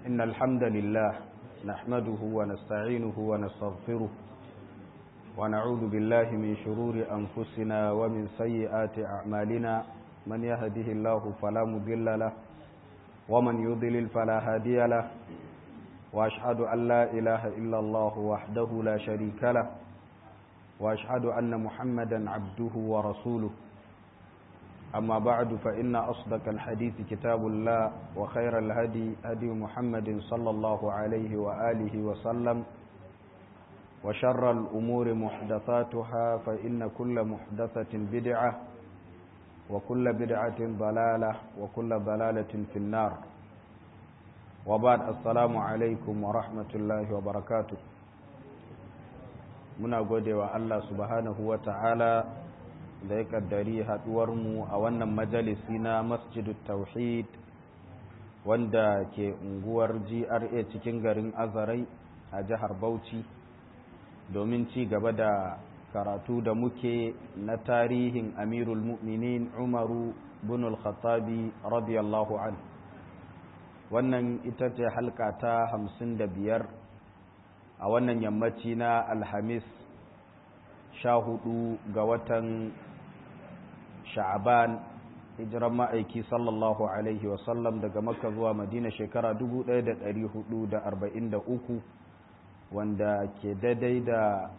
إن الحمد لله نحمده ونستعينه ونستغفره ونعوذ بالله من شرور أنفسنا ومن سيئات أعمالنا من يهده الله فلا مضل له ومن يضلل فلا هادي له وأشهد أن لا إله إلا الله وحده لا شريك له وأشهد أن محمدا عبده ورسوله أما بعد فإن أصدق الحديث كتاب الله وخير الهدي هدي محمد صلى الله عليه وآله وسلم وشر الأمور محدثاتها فإن كل محدثة بدعة وكل بدعة ضلالة وكل ضلالة في النار وبعد السلام عليكم ورحمة الله وبركاته muna gode wa Allah subhanahu wa ta'ala da ya kaddari haduwarmu a wannan majalisi na masjidut tauhid wanda ke unguwar GRA cikin garin Azarai a jihar Bauchi domin ci gaba da karatu da muke na tarihin Amirul Mu'minin Umaru bin al-Khattabi radiyallahu anhu. Wannan ita ce halka ta 55 a wannan yammaci na Alhamis 14 ga watan Sha'aban hijiran ma'aiki sallallahu alaihi wasallam daga Makka zuwa Madina shekara 1443 wanda ke daidai da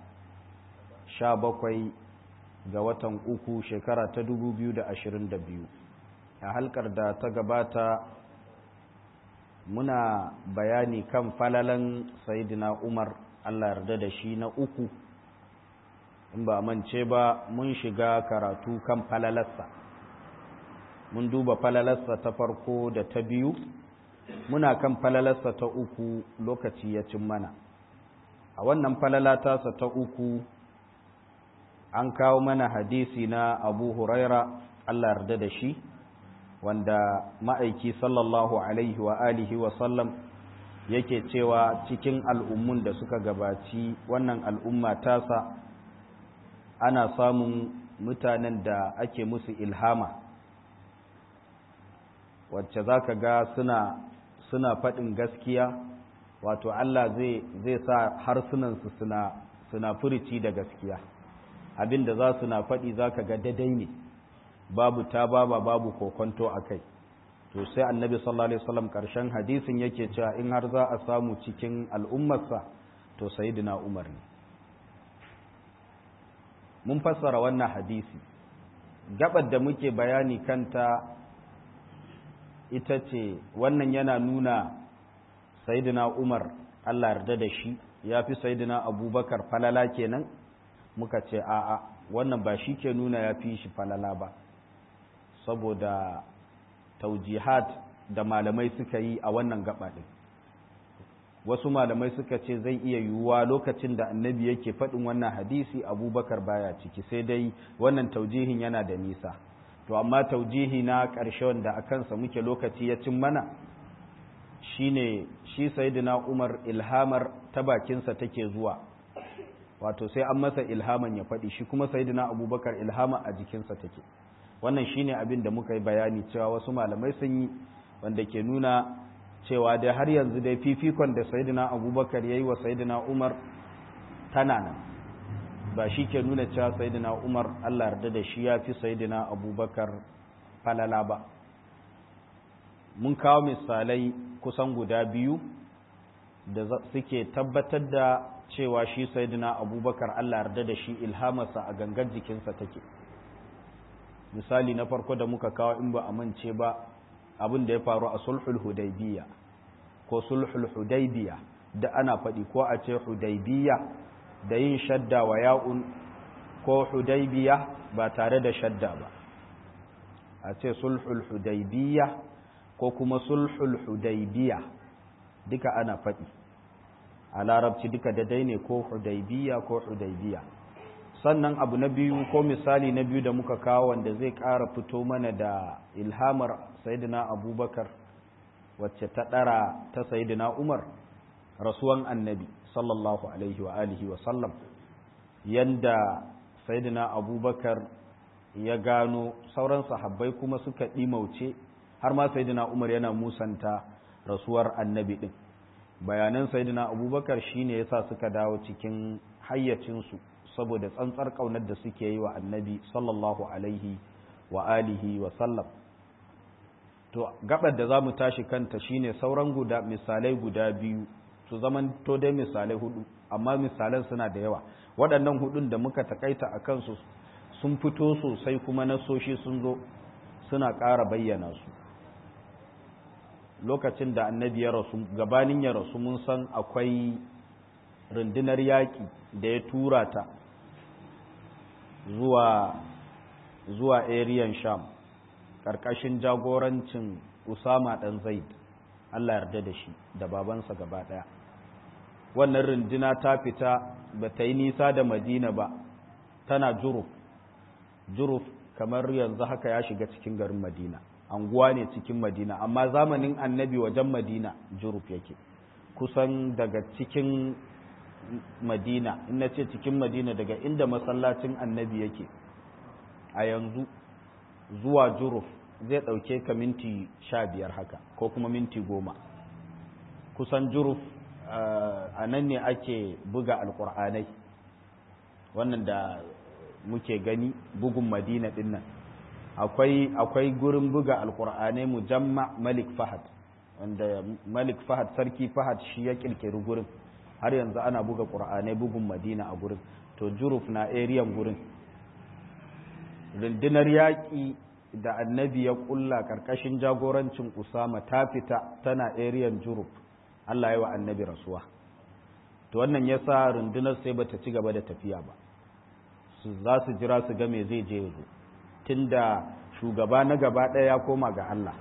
17 ga watan uku shekara ta 2022. A halkar da ta gabata muna bayani kan falalan Sayyidina Umar Allah yarda da shi na uku, in ba mance ba mun shiga karatu kan falalarsa, mun duba falalarsa ta farko da ta biyu, muna kan falalarsa ta uku lokaci ya cin mana. A wannan falalatasa ta uku an kawo mana hadisi na Abu Huraira Allah yarda da shi, wanda ma'aiki sallallahu alaihi wa alihi wa sallam yake cewa cikin al'ummun da suka gabaci wannan al'umma tasa ana samun mutanen da ake musu ilhama, wacce za ka ga suna faɗin gaskiya, wato Allah zai sa harsunansu suna furici da gaskiya, abin da za su na faɗi za ka ga daidai ne, babu babu kokonto a kai. To sai annabi sallallahu alaihi wasallam ƙarshen hadisin yake cewa in har za a samu cikin al'ummarsa to sayyidina Umar ne. Mun fassara wannan hadisi, gabar da muke bayani kanta ita ce wannan yana nuna sayyidina Umar Allah yarda da shi ya fi sayyidina Abubakar falala kenan. Muka ce a'a, wannan ba shi ke nuna ya fi shi falala ba, saboda taujihat da malamai suka yi a wannan gaba ɗin. Wasu malamai suka ce zai iya yiwuwa lokacin da annabi yake faɗin wannan hadisi Abubakar baya ciki, sai dai wannan taujihin yana da nisa. To amma taujihi na ƙarshe wanda a kansa muke lokaci ya cin mana shine shi sayyidina Umar ilhamar ta bakinsa take zuwa, wato sai an masa ilhaman ya faɗi, shi kuma sayyidina Abubakar ilhama a jikinsa take. Wannan shine abin da muka yi bayani cewa wasu malamai sun yi, wanda ke nuna cewa dai har yanzu dai fifikon da sayyidina Abubakar yayi wa sayyidina Umar tana nan, ba shi ke nuna cewa sayyidina Umar Allah yarda da shi ya fi sayyidina Abubakar falala ba. Mun kawo misalai kusan guda biyu da suke tabbatar da cewa shi sayyidina Abubakar Allah yarda da shi ilhamarsa a gangar jikinsa take. Misali na farko da muka kawo in ba a mance ba, abin da ya faru a sulhul hudaybiya ko sulhul hudaybiya da ana faɗi, ko a ce hudaybiya da yin shadda wa ya'un, ko hudaybiya ba tare da shadda ba, a ce sulhul hudaybiya ko kuma sulhul hudaybiya, duka ana faɗi a larabci, duka daidai ne, ko hudaybiya ko hudaybiya. Sannan abu na biyu ko misali na biyu da muka kawo wanda zai ƙara fito mana da ilhamar sayyidina Abubakar wacce ta ɗara ta sayyidina Umar, rasuwan annabi sallallahu alaihi wa alihi wa sallam, yanda sayyidina Abubakar ya gano sauran sahabbai kuma suka ɗimauce, har ma sayyidina Umar yana musanta rasuwar annabi din bayanan sayyidina abubakar shine yasa suka dawo cikin hayyacinsu saboda tsantsar kaunar da suke yi wa annabi sallallahu alaihi wa alihi wa sallam. To gabar da zamu tashi kanta shine sauran misalai guda biyu su zaman to dai misalai hudu, amma misalan suna da yawa. Waɗannan hudun da muka takaita a kansu sun fito sosai kuma nasoshi sun zo suna ƙara bayyana su. Lokacin da annabi ya rasu, gabanin ya rasu, mun san akwai rundunar yaƙi da ya tura ta zuwa ariyan Sham ƙarƙashin jagorancin Usama ɗan Zaid, Allah yarda da shi da babansa gaba ɗaya. Wannan runduna ta fita ba ta yi nisa da Madina ba, tana Juruf kamar yanzu haka ya shiga cikin garin Madina, anguwa ne cikin Madina, amma zamanin annabi wajen Madina Juruf yake, kusan daga cikin Madina, in na ce cikin Madina daga inda masallacin annabi yake a yanzu zuwa Juruf zai ɗauke ka minti 15 haka ko kuma minti 10. Kusan Juruf a nan ne ake buga alƙur'anai, wannan da muke gani bugun Madina ɗin nan. Akwai gurin buga alƙur'anai Mujamma Malik Fahad, wanda Malik Fahad, Sarki Fahad shi ya ƙirƙiri gurin, har yanzu ana buga ƙur'anai bugun Madina a gurin. To Juruf na eriyan gurin. Rundunar yaƙi da annabi ya ƙulla ƙarƙashin jagorancin Usama ta fita tana eriyan Juruf, Allah ya wa annabi rasuwa. To wannan ya sa rundunar sai bata ci gaba da tafiya ba, za su jira su ga me zai je yanzu, tunda shugaba na gaba ɗaya ya koma ga Allah.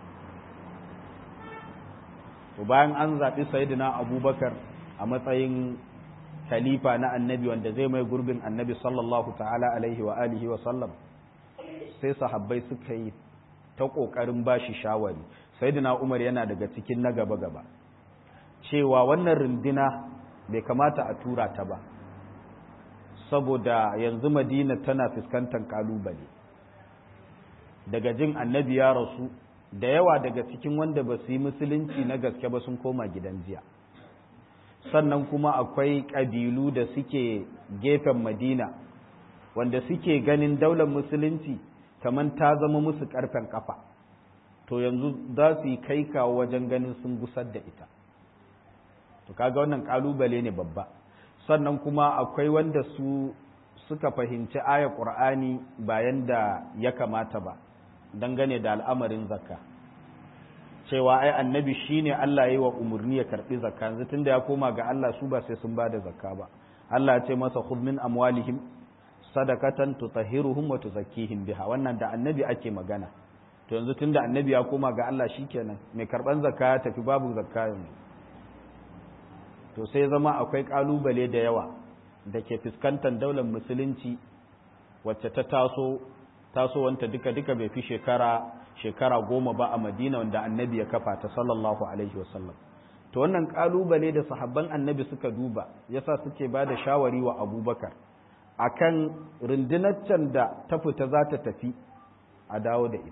To bayan an zaɓi Sayyidina Abubakar a matsayin khalifa na annabi wanda zai mai gurbin annabi sallallahu ta'ala alaihi wa alihi wa sallam, sai sahabbai suka yi ta ƙoƙarin bashi shawari. Sayyidina Umar yana daga cikin na gaba-gaba, cewa wannan runduna bai kamata a tura ta ba, saboda yanzu Madina tana fuskantar kalubale. Daga jin annabi ya rasu, da yawa daga cikin wanda ba su yi musulunci na gaske ba sun koma gidan jiya. Sannan kuma akwai ƙabilu da suke gefen Madina wanda suke ganin daular musulunci kamar ta zama musu ƙarfen ƙafa, to yanzu za su yi kai kawo wajen ganin sun gusar da ita. To kaga wannan ƙalubale ne babba. Sannan kuma akwai wanda su suka fahimci ayar Qur'ani bayan da ya kamata ba dangane da al'amarin zakka, cewa ai annabi shine Allah ya yi wa umarni ya karbi zakka, yanzu tunda ya koma ga Allah su ba sai sun bada zakka ba. Allah ya ce masa khudh min amwalihim sadaqatan tutahhiruhum wa tuzakkihim biha, wannan da annabi ake magana. To yanzu tunda annabi ya koma ga Allah shikenan, mai karban zakka ya tafi, babu zakka yanzu. To sai zama akwai kalubale da yawa da ke fuskantar daular musulunci wacce ta tasowanta duka bai fi shekara 10 ba a Madina, wanda annabi ya kafa ta sallallahu alaihi wasallam. To wannan kalubale da sahabban annabi suka duba yasa suke ba da shawari wa Abubakar akan rundunar can da ta fita za ta tafi a dawo da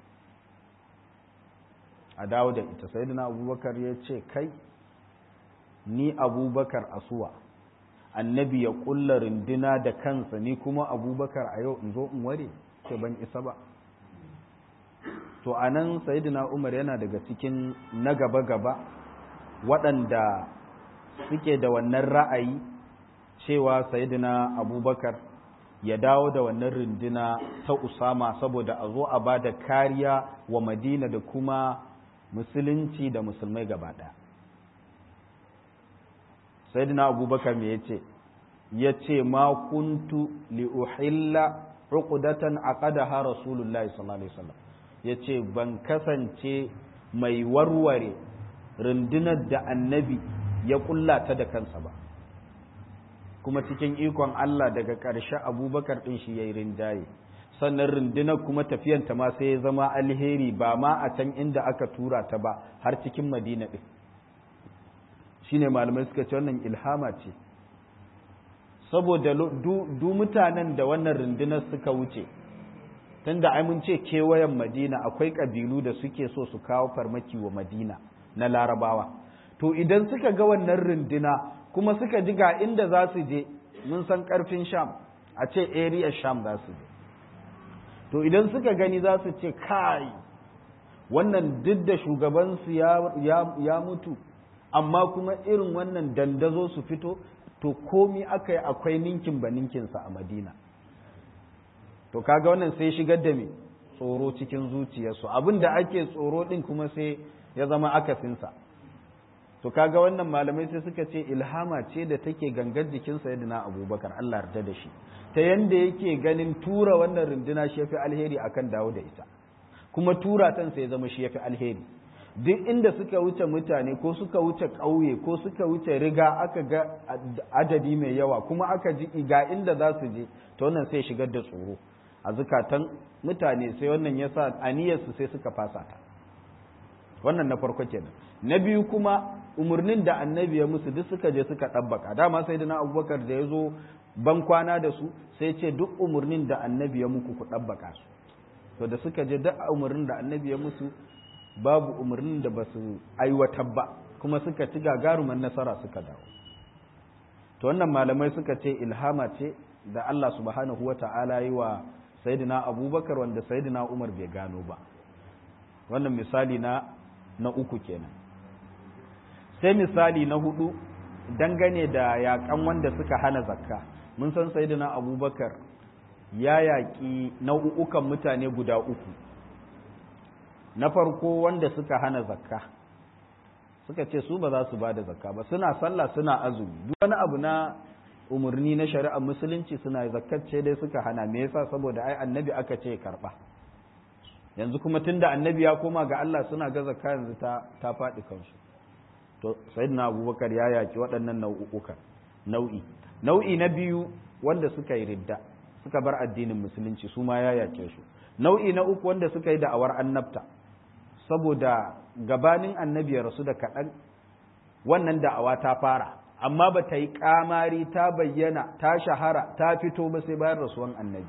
ita. Sayyidina Abubakar ya ce, kai ni Abubakar asuwa, annabi ya kulla runduna da kansa, ni kuma Abubakar a yau in zo in ware, ce ban isa ba. To anan Sayyidina Umar yana daga cikin na gaba-gaba waɗanda suke da wannan ra'ayi cewa Sayyidina Abubakar ya dawo da wannan runduna ta Usama saboda a zo a ba da kariya wa Madina da kuma musulunci da musulmai gaba ɗaya. Sayyidina Abubakar me yace ma kuntu li uhilla uqdatan aqadaha Rasulullahi sallallahu alaihi wasallam, yace ban kasance mai warware rundunar da annabi ya kulla ta da kansa ba, kuma cikin ikon Allah daga ƙarshe Abubakar din shi yayi rinjaye. Sannan rundunar kuma tafiyanta ma sai ya zama alheri, ba ma a can inda aka tura ta ba, har cikin Madina din. Shine malamai suka ce wannan ilhama ce, saboda du mutanen da wannan rundunar suka wuce, tunda ai mun ce kewayen Madina akwai kabilu da suke so su kawo farmaki wa Madina, na larabawa. To idan suka ga wannan runduna kuma suka ji ga inda za su je, mun san ƙarfin Sham, a ce area Sham za su je. To idan suka gani za su ce kai wannan duk da shugabansu ya mutu, amma kuma irin wannan dandazo su fito, to komi aka yi akwai ninkin ba ninkinsa a Madina. To kaga wannan sai shigar da me tsoro cikin zuciyarsu, abin da ake tsoro din kuma sai ya zama akasinsa. To kaga wannan malamai sai suka ce ilhama ce da take gangar jikin sayyidina Abubakar, Allah yarda da shi, ta yanda yake ganin tura wannan runduna shi yafi alheri akan dawo da ita, kuma tura tan sai zama shi yafi alheri. Duk inda suka wuce mutane ko suka wuce ƙauye ko suka wuce riga aka ga adadi mai yawa kuma aka ji ga inda za su je, to wannan sai shigar da tsoro a zukatan mutane, sai wannan yasa aniyarsu sai suka fasa ta. Wannan na farko kenan. Na biyu kuma umarnin da annabi ya musu duk suka je suka ɗabbaka. Dama sai da na Abubakar da ya zo ban kwana da su sai ce duk umarnin da annabi ya muku ku ɗabbaka su. To da suka je duk umarnin da annabi ya musu babu umarnin da ba su aiwatar ba, kuma suka ci gagaruman nasara suka dawo. To wannan malamai suka ce ilhama ce da Allah subhanahu wa ta'ala yi wa sayyidina Abubakar wanda sayyidina Umar bai gano ba. Wannan misali na uku kenan. Sai misali na hudu dangane da yaƙan wanda suka hana zakka. Mun san sayyidina Abubakar ya yaƙi nau'ukan mutane guda uku. Na farko wanda suka hana zakka, suka ce su ba za su ba da zakka ba, suna sallah suna azumi, duk wani abu na umarni na shari'ar musulunci suna zakkacce dai suka hana. Me yasa? Saboda ai annabi aka ce karba. Yanzu kuma tunda annabi ya koma ga Allah suna ga zakka yanzu ta faɗi kansu. To sayyidina Abubakar ya yaki waɗannan nau'i na biyu wanda suka yi ridda, suka bar addinin musulunci, su ma ya yake su. Nau'i na uku wanda suka yi da'awar annabta, saboda gabanin annabi ya rasu da kaɗan wannan da'awa ta fara, amma ba ta yi ƙamari ta bayyana ta shahara ta fito ba sai bayan rasuwan annabi.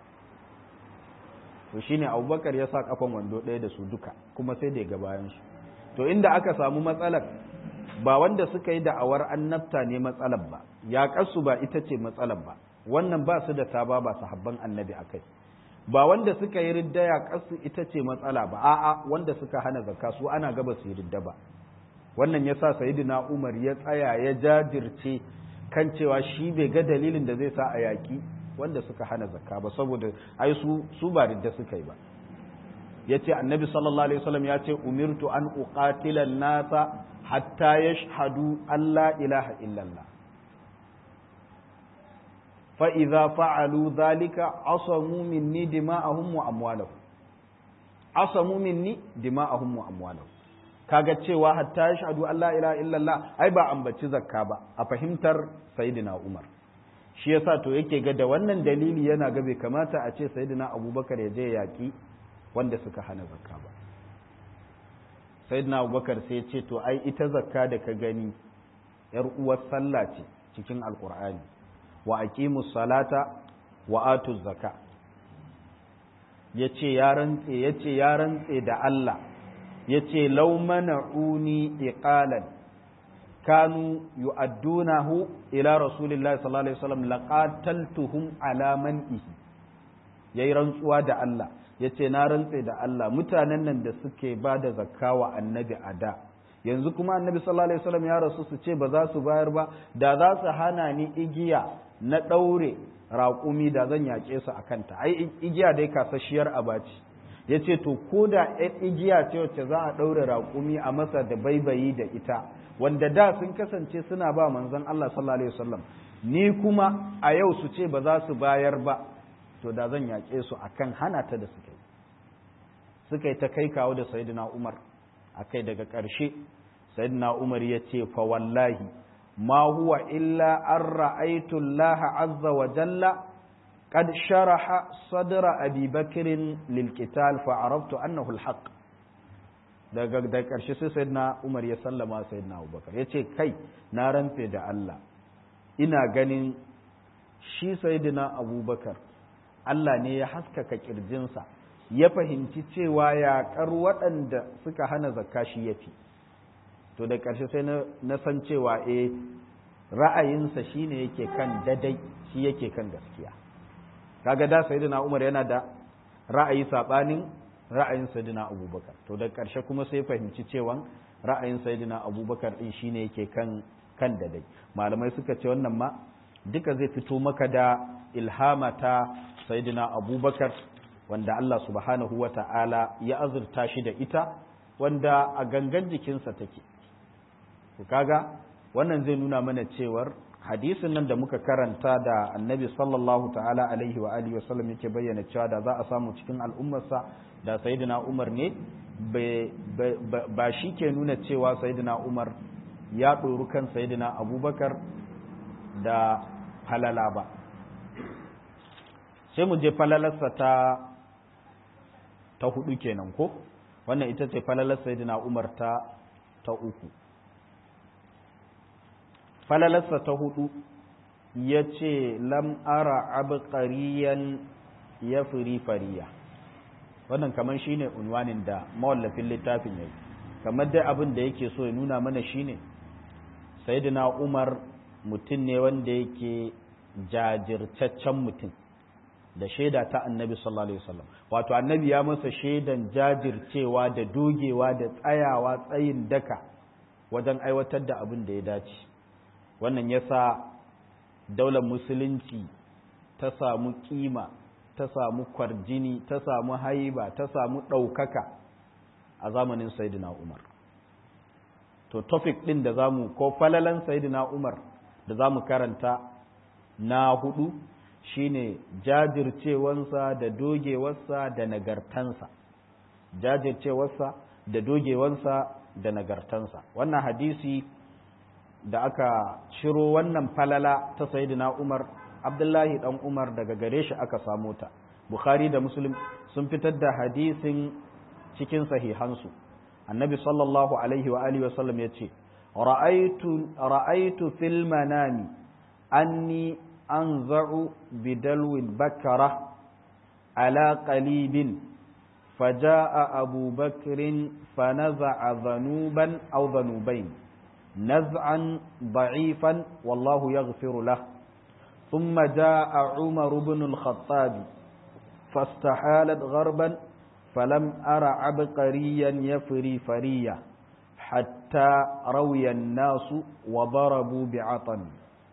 To shine Abubakar ya sa kafan wando ɗaya da su duka, kuma sai da ya ga bayansu. To inda aka samu matsalar ba wanda suka yi da'awar annabta ne matsalar ba, yaƙarsu ba ita ce matsalar ba, wannan ba su da taba ba sahabban annabi akai. Ba wanda suka yi ridda yaƙarsu ita ce matsala ba, a'a wanda suka hana zakka su ana gaba su yi ridda ba. Wannan yasa sayyidina Umar ya tsaya ya jajirce kan cewa shi bai ga dalilin da zai sa a yaƙi wanda suka hana zakka ba, saboda ai su ba ridda suka yi ba. Yace annabi sallallahu alaihi wasallam ya ce umirtu an uqatila an-nasa hatta yashhadu an la ilaha illallah fa idza fa'alu dhalika asamu minni dima'ahum wa amwalahum. Asamu minni dima'ahum wa amwalahum. Kaga cewa hatta yashhadu an la ilaha illallah ai ba ambaci zakka ba a fahimtar sayyidina Umar. Shi yasa to yake ga da wannan dalili yana ga bai kamata a ce sayyidina Abubakar ya je yaki wanda suka hana zakka ba. Sayyidina Abubakar sai ya ce to ai ita zakka da ka gani yar uwar sallah ce cikin alqur'ani, wa aqimus salata wa atuz zakka. Yace ya rantse da Allah, yace law mana'uni iqalan kanu yu'addunahu ila rasulillahi sallallahu alaihi wasallam laqataltuhum ala man'ihi. Yayi rantsuwa da Allah, yace na rantse da Allah mutanen nan da suke ba da zakka wa annabi a da, yanzu kuma annabi sallallahu alaihi wasallam ya rasu su ce ba za su bayar ba, da za su hana ni igiya na ɗaure raƙumi da zan yaƙe su a kanta. Ai igiya dai kasashiyar abaci. Ya ce to ko da igiya ce wacce za a ɗaure raƙumi a masa da baibayi da ita, wanda da sun kasance suna ba manzon Allah sallallahu alaihi wasallam, ni kuma a yau su ce ba za su bayar ba, to da zan yaƙe su akan hana ta da suka yi ta kai kawo da sayyidina Umar akai. Daga ƙarshe sayyidina Umar ya ce fa wallahi ma huwa illa an ra'aytu Allah azza wa jalla qad sharaha sadra Abi Bakr lil qital fa araftu annahu al haqq. Daga ƙarshe sai sayyidina Umar ya sallama sayyidina Abubakar, yace kai na rantse da Allah ina ganin shi sayyidina Abubakar Allah ne ya haskaka kirjinsa ya fahimci cewa yaƙar waɗanda suka hana zakka shi yafi. to da ƙarshe sai na san cewa ra'ayinsa shine yake kan dadai, shi yake kan gaskiya. Kaga da sayyidina Umar yana da ra'ayi sabanin ra'ayin sayyidina Abubakar, to da ƙarshe kuma sai fahimci cewa ra'ayin sayyidina Abubakar din shine yake kan dadai. Malamai suka ce wannan ma duka zai fito maka da ilhamata sayyidina Abubakar, wanda Allah subhanahu wata'ala ya azurta shi da ita, wanda a gangan jikinsa take. Kaga wannan zai nuna mana cewar hadisin nan da muka karanta da annabi sallallahu ta'ala alaihi wa alihi wa sallam yake bayyana cewa da za a samu cikin al'ummarsa da sayyidina Umar ne, ba shi ke nuna cewa sayyidina Umar ya ɗoru kan sayyidina Abubakar da falala ba. Sai mu je falalarsa ta hudu kenan ko wannan ita ce falalar sayyidina Umar ta uku. Falalarsa ta hudu ya ce lam ara abqariyan ya fariya. Wannan kamar shine unwanin da mawallafin littafin yayi, kamar dai abin da yake so ya nuna mana shine sayyidina Umar mutum ne wanda yake jajirtaccen mutum da shaida ta annabi sallallahu alaihi wasallam. Wato annabi ya masa shaidan jajircewa da dogewa da tsayawa tsayin daka wajen aiwatar da abin da ya dace. Wannan yasa daular musulunci ta samu kima, ta samu kwarjini, ta samu haiba, ta samu ɗaukaka a zamanin sayyidina Umar. To topic ɗin da zamu ko falalan sayyidina Umar da zamu karanta na hudu shine jajircewansa da dogewarsa da nagartansa. Jajircewarsa da dogewarsa da nagartansa. Wannan hadisi da aka ciro wannan falala ta sayyidina Umar, Abdullahi dan Umar daga gare shi aka samu ta. Bukhari da Muslim sun fitar da hadisin cikin sahihansu. Annabi sallallahu alaihi wa alihi wa sallam yace ra'aytu fil manami anni anza'u bidalwin bakara ala qalibin faja'a Abu Bakrin fanaza'a dhanuban aw dhanubain نزعا ضعيفا والله يغفر له ثم جاء عمر بن الخطاب فاستحالت غربا فلم أر عبقريا يفري فريا حتى روي الناس وضربوا بعطن.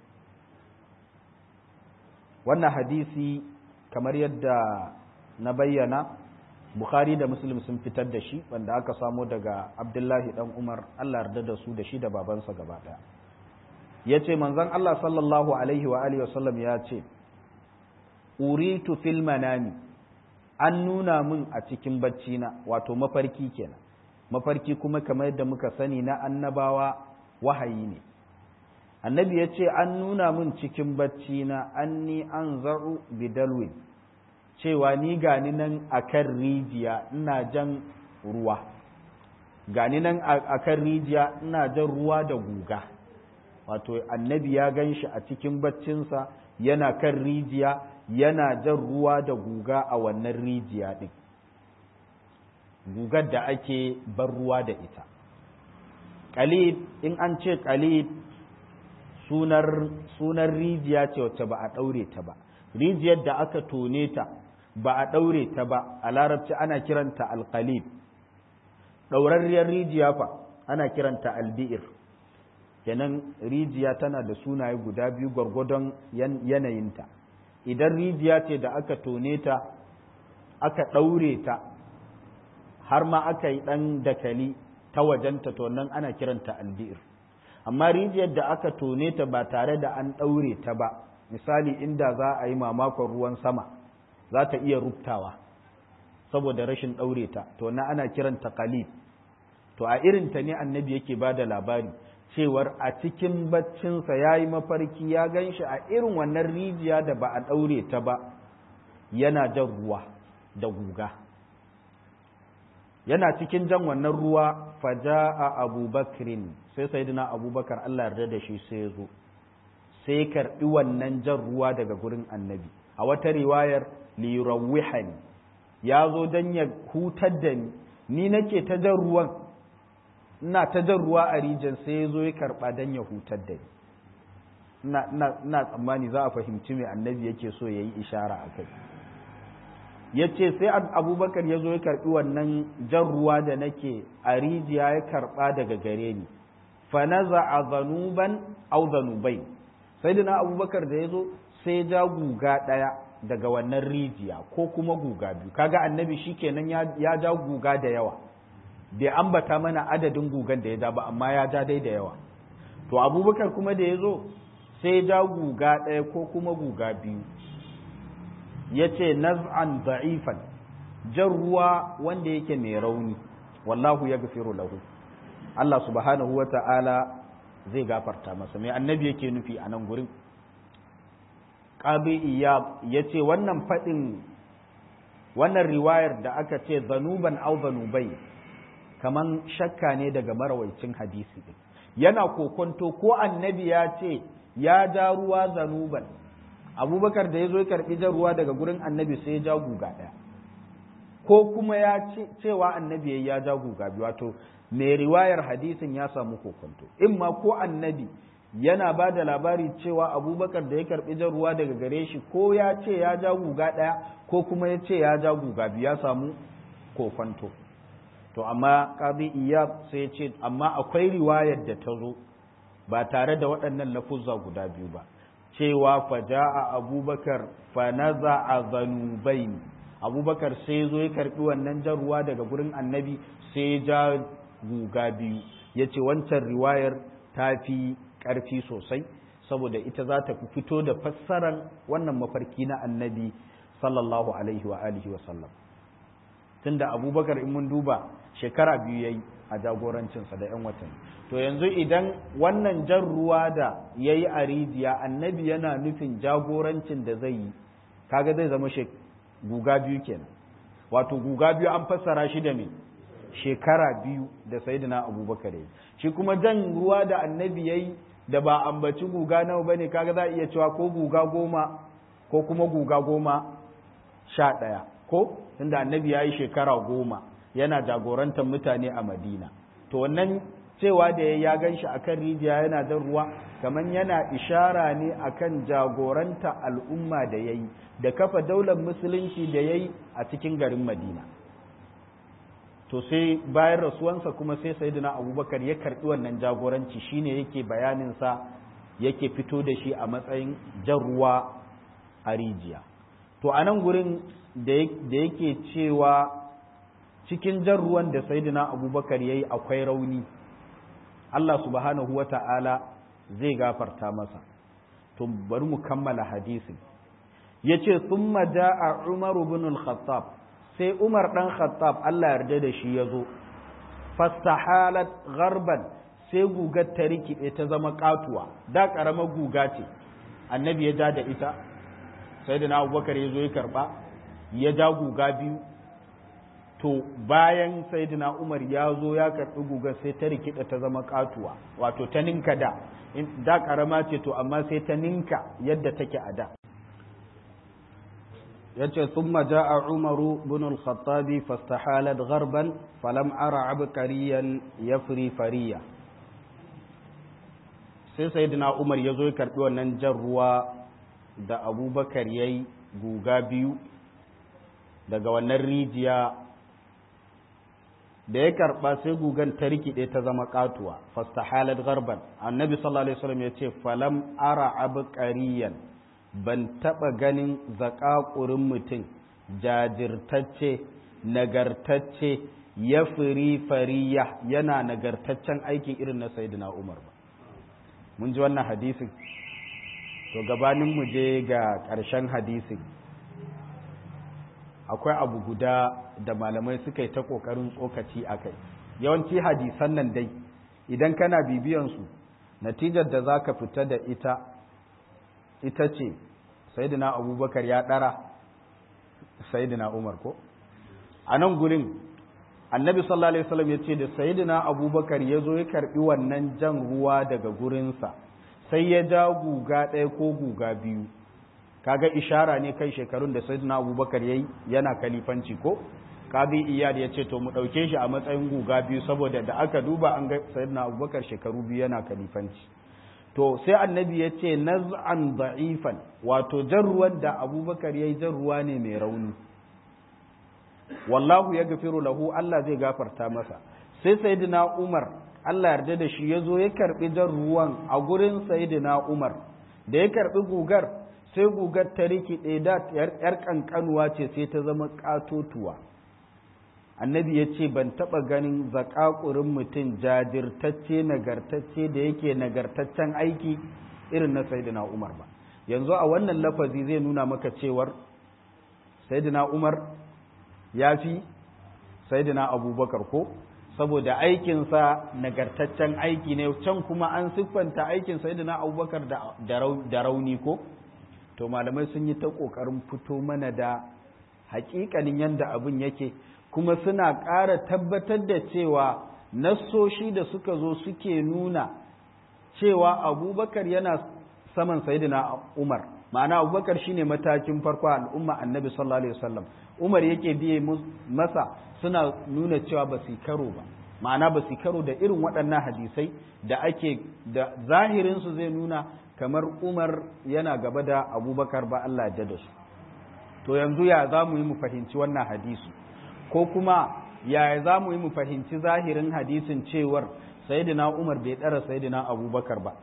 wannan hadisi kamar yadda na bayyana Bukhari da Muslim sun fitar da shi, wanda aka samo daga Abdullahi dan Umar, Allah yarda da su da shi da babansa gaba daya. Yace manzon Allah sallallahu alaihi wa alihi wasallam ya ce uritu fil manami, an nuna min a cikin bacci na, wato mafarki kenan. Mafarki kuma kamar yadda muka sani na annabawa wahayi ne. Annabi ya ce an nuna min cikin bacci na anni anza'u bidalwin, cewa ni gani nan a kan rijiya ina jan ruwa, gani nan a kan rijiya ina jan ruwa da guga. Wato annabi ya gan shi a cikin baccinsa yana kan rijiya yana jan ruwa da guga a wannan rijiya ɗin, gugar da ake bar ruwa da ita. Qalib, in an ce qalib sunar rijiya ce wacce ba a ɗaure ta ba, rijiyar da aka tone ta ba a ɗaure ta ba, a larabci ana kiranta alƙalib. ɗaurarriyar rijiya fa ana kiranta albi'ir. kenan rijiya tana da sunaye guda biyu gwargwadon yanayinta. Idan rijiya ce da aka tone ta aka ɗaure ta har ma aka yi ɗan dakali ta wajenta, to nan ana kiranta albi'ir. Amma rijiyar da aka tone ta ba tare da an ɗaure ta ba, misali inda za a yi mamakon ruwan sama za ta iya rubtawa saboda rashin ɗaure ta, to na ana kiranta qalib. To a irinta ne annabi yake ba da labari cewar a cikin baccinsa ya yi mafarki ya gan shi a irin wannan rijiya da ba a ɗaure ta ba yana jan ruwa da guga. Yana cikin jan wannan ruwa faja'a abubakrin, sai sayyidina abubakar Allah yarda da shi sai ya zo sai karɓi wannan jan ruwa daga gurin annabi. A wata riwayar lirawihani, ya zo don ya hutar da ni nake ta jan ruwan ina ta jan ruwa a rijiyar sai ya zo ya karɓa don ya hutar da ni ina tsammani za a fahimci mai annabi yake so ya yi ishara a kai ya ce sai abubakar ya zo ya karɓi wannan jan ruwa da nake a rijiya ya karɓa daga gare ni fa naza a zanuban au zanubai sai da abubakar da ya zo sai ja guga ɗaya daga wannan rijiya ko kuma guga biyu kaga annabi shikenan ya ja guga da yawa bai ambata mana adadin gugan da ya ja ba amma ya ja dai da yawa to abubakar kuma da ya zo sai ja guga ɗaya ko kuma guga biyu ya ce naz'an da'ifan jan ruwa wanda yake mai rauni wallahu ya gafiru lahu Allah subhanahu wa ta'ala zai gafarta masa mai annabi yake nufi a nan gurin ƙabi ya ce wannan faɗin wannan riwayar da aka ce zanuban au zanubai kaman shakka ne daga marawaicin hadisi ɗin yana kokonto ko annabi ya ce ya ja ruwa zanuban abubakar da ya zo ya karɓi jan ruwa daga gurin annabi sai ya ja guga ɗaya ko kuma ya cewa annabi ya ja guga biyu wato mai riwayar hadisin ya samu kokonto in ma ko annabi yana ba da labari cewa abubakar da ya karɓi jan ruwa daga gare shi ko ya ce ya ja guga ɗaya ko kuma ya ce ya ja guga biyu ya samu kokonto to amma qadi iyab sai ya ce amma akwai riwayar da ta zo ba tare da waɗannan lafuzza guda biyu ba cewa faja'a abubakar fa naza'a zanubain abubakar sai zo ya karbi wannan jan ruwa daga gurin annabi sai ja guga biyu yace wancan riwayar ta fi ƙarfi sosai saboda ita za ta fito da fassarar wannan mafarki na annabi sallallahu alaihi wa alihi wa sallam tunda abubakar in mun duba shekara biyu yayi a jagorancinsa da 'yan watanni to yanzu idan wannan jan ruwa da ya yi a rijiya annabi yana nufin jagorancin da zai yi kaga zai zama guga biyu kenan wato guga biyu an fassara shi da me shekara biyu da sayyidina abubakar ya yi shi kuma jan ruwa da annabi ya yi da ba ambaci guga nawa bane kaga za a iya cewa ko guga 10 ko kuma guga 11 ko tunda annabi ya yi shekara 10 yana jagorantar mutane a madina to wannan cewa da ya gan shi akan rijiya yana jan ruwa kamar yana ishara ne akan jagoranta al'umma da ya yi da kafa daular musulunci da ya yi a cikin garin madina to sai bayan rasuwansa kuma sai sayyidina abubakar ya karɓi wannan jagoranci shine yake bayaninsa yake fito da shi a matsayin jan ruwa a rijiya to a nan gurin da yake cewa cikin jan ruwan da sayyidina abubakar ya yi akwai rauni Allah subhanahu wa ta'ala zai gafarta masa to bari mu kammala hadisin ya ce sun maja a umaru bin al-khattab sai umar ɗan khattab Allah yarda da shi ya zo fastahalat gharban sai gugar ta rikide ta zama katuwa da ƙaramar guga ce annabi ya ja da ita sayyidina abubakar ya zo ya karɓa ya ja guga biyu to bayan sayyidina Umar ya zo ya karɓi gugar sai ta rikida ta zama katuwa wato ta ninka da karama ce to amma sai ta ninka yadda take a da yace thumma jaa Umaru ibn al-Khattabi fastahalat gharban falam ara abqariyan yafri fariya sai sayyidina Umar ya zo ya karɓi wannan jan ruwa da Abubakar yayi guga biyu daga wannan rijiya da ya karba sai gugan ta rikide ta zama katuwa fastahalat gharban annabi sallallahu alaihi wasallam yace falam ara abqariyan ban taba ganin zakakurin mutum jajirtacce nagartacce ya fariya yana nagartaccen aikin irin na sayyidina Umar ba mun ji wannan hadisin to gabanin mu je ga ƙarshen hadisin akwai abu guda da malamai suka yi ta ƙoƙarin tsokaci a kai yawanci hadisan nan dai idan kana bibiyansu natijar da za ka fita da ita ce sayidina abubakar ya ɗara sayidina umar ko a nan gurin annabi sallallahu alaihi wasallam ya ce da sayidina abubakar ya zo ya karɓi wannan jan ruwa daga gurinsa sai ya ja guga ɗaya ko guga biyu kaga ishara ne kai shekarun da sayyidina abubakar yayi yana kalifanci ko Qadi Iyad ya ce to mu ɗauke shi a matsayin guga biyu saboda da aka duba an ga sayyidina Abubakar shekaru biyu yana kalifanci. To sai annabi ya ce naz'an da'ifan, wato jarruwan da Abubakar yayi jarruwa ne mai rauni. Wallahu yaghfiru lahu, Allah zai gafarta masa. Sai sayyidina Umar Allah yarda da shi yazo ya karbi jarruwan a gurin sayyidina Umar. Da ya karbi gugar, sai gugar ta rikide da yar kankanuwa ce sai ta zama katotuwa. Annabi ya ce ban taɓa ganin zakakurin mutum jajirtacce nagartacce da yake nagartaccen aiki irin na Sayyidina Umar ba. Yanzu a wannan lafazi zai nuna maka cewar Sayyidina Umar ya fi Sayyidina Abubakar ko saboda aikinsa nagartaccen aiki ne, can kuma an siffanta aikin Sayyidina Abubakar da rauni ko? To malamai sun yi ta ƙoƙarin fito mana da haƙiƙanin yadda abin yake, kuma suna ƙara tabbatar da cewa nassoshi da suka zo suke nuna cewa Abubakar yana saman Sayyidina Umar, ma'ana Abubakar shine matakin farko al'umma Annabi sallallahu alaihi wasallam, Umar yake biye masa, suna nuna cewa ba su karo ba, ma'ana ba su karo da irin waɗannan hadisai da ake da zahirinsu zai nuna kamar Umar yana gaba da Abubakar ba, Allah ya da su. To yanzu ya za mu yi mu fahimci wannan hadisi, ko kuma yaya za mu yi mu fahimci zahirin hadisin cewar Sayyidina Umar bai ɗara Sayyidina Abubakar ba?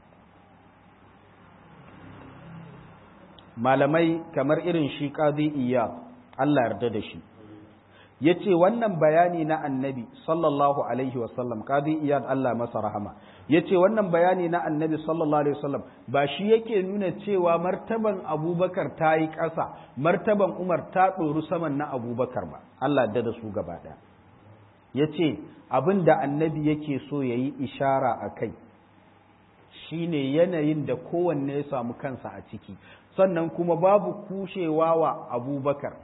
Malamai kamar irin shi Qadi Iyad Allah yarda da shi ya ce wannan bayani na annabi sallallahu alaihi wasallam, Qadi Iyad Allah masa rahama, ya ce wannan bayani na annabi sallallahu alaihi wasallam ba shi yake nuna cewa martaban Abubakar ta yi ƙasa, martaban Umar ta ɗoru saman na Abubakar ba, Allah da su gaba ɗaya. Ya ce abin da annabi yake so ya yi ishara a kai shi ne yanayin da kowanne ya samu kansa a ciki, sannan kuma babu kushewa wa Abubakar.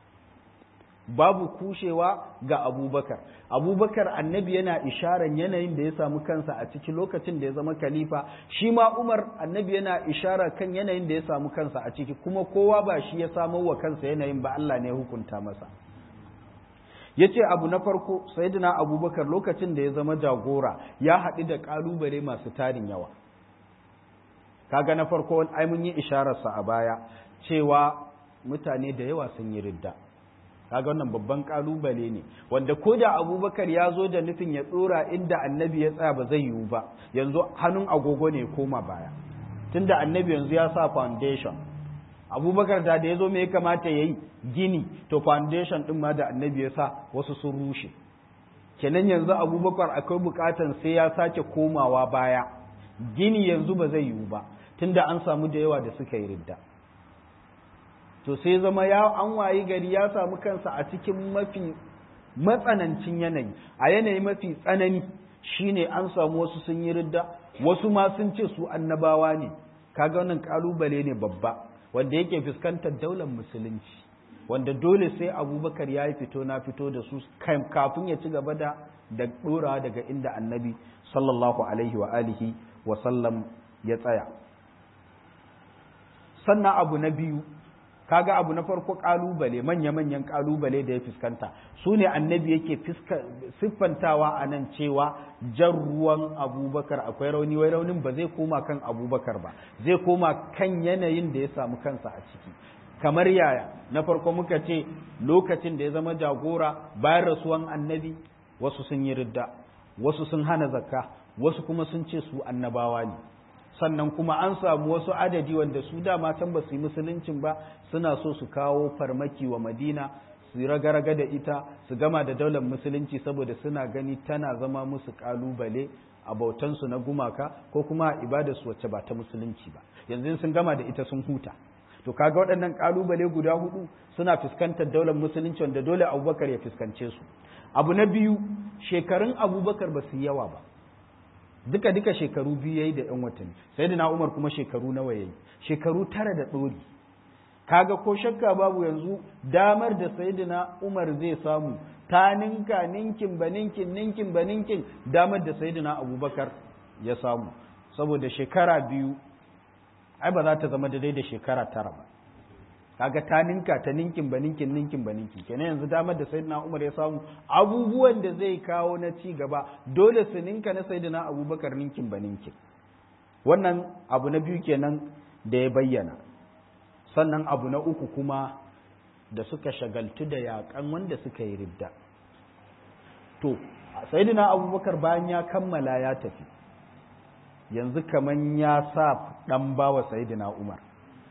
Babu kushewa ga Abubakar. Abubakar annabi yana isharan yanayin da ya samu kansa a ciki lokacin da ya zama khalifa, shi ma Umar annabi yana ishara kan yanayin da ya samu kansa a ciki, kuma kowa ba shi ya samo wa kansa yanayin ba, Allah ne ya hukunta masa. Yace abu na farko, Sayyidina Abubakar lokacin da ya zama jagora ya haɗu da ƙalubale masu tarin yawa. Kaga na farko ai mun yi ishararsa a baya cewa mutane da yawa sun yi ridda. Kaga wannan babban kalubale ne wanda ko da Abubakar ya zo da nufin ya tsora inda annabi ya tsaya ba zai yiwu ba, yanzu hannun agogo ne koma baya, tunda annabi yanzu ya sa foundation. Abubakar da ya zo me ya kamata ya yi? Gini. To foundation din ma da annabi ya sa wasu sun rushe, kenan yanzu Abubakar akwai bukatan sai ya sake komawa baya, gini yanzu ba zai yiwu ba tunda an samu da yawa da suka yi ridda. To sai zama an wayi gari ya samu kansa a cikin mafi matsanancin yanayi, a yanayi mafi tsanani shine an samu wasu sun yi ridda, wasu ma sun ce su annabawa ne. Kaga wannan kalubale ne babba wanda yake fuskantar daular musulunci, wanda dole sai Abubakar ya yi fito na fito da su kafin ya ci gaba da ɗorawa daga inda annabi sallallahu alaihi wa alihi wa sallam ya tsaya. Sannan abu na biyu, kaga abu na farko kalubale, manya-manyan kalubale da ya fuskanta su ne annabi yake siffantawa a nan cewa jan ruwan Abubakar akwai rauni, wai raunin ba zai koma kan Abubakar ba, zai koma kan yanayin da ya samu kansa a ciki. Kamar yaya? Na farko muka ce lokacin da ya zama jagora bayan rasuwan annabi, wasu sun yi ridda, wasu sun hana zakka, wasu kuma sun ce su annabawa ne. Sannan kuma an samu wasu adadi wanda su dama can ba su yi musuluncin ba, suna so su kawo farmaki wa Madina, su raga-raga da ita, su gama da daular musulunci saboda suna gani tana zama musu kalubale a bautansu na gumaka ko kuma a ibadarsu wacce ba ta musulunci ba. Yanzu sun gama da ita sun huta. To kaga waɗannan kalubale guda hudu suna fuskantar daular musulunci wanda dole Abubakar ya fuskance su. Abu na biyu, shekarun Abubakar ba su yi yawa ba. Duka shekaru biyu yayi da ƴan watanni. Sayyidina Umar kuma shekaru nawa yayi? Shekaru 9 da ɗori. Kaga ko shakka babu yanzu damar da Sayyidina Umar zai samu ta ninka ninkin ba ninkin damar da Sayyidina Abubakar ya samu, saboda shekara biyu ai ba za ta zama daidai da shekara 9 ba. kaga ta ninka ta ninkin ba ninki kenan yanzu damar da sayyidina Umar ya samu abubuwan da zai kawo na ci gaba dole su ninka na sayyidina Abubakar ninkin ba ninkin. Wannan abu na biyu kenan da ya bayyana. Sannan abu na uku kuma da suka shagaltu da yaƙan wanda suka yi ridda. To sayyidina Abubakar bayan ya kammala ya tafi, yanzu kaman ya sa ɗan bawa sayyidina Umar,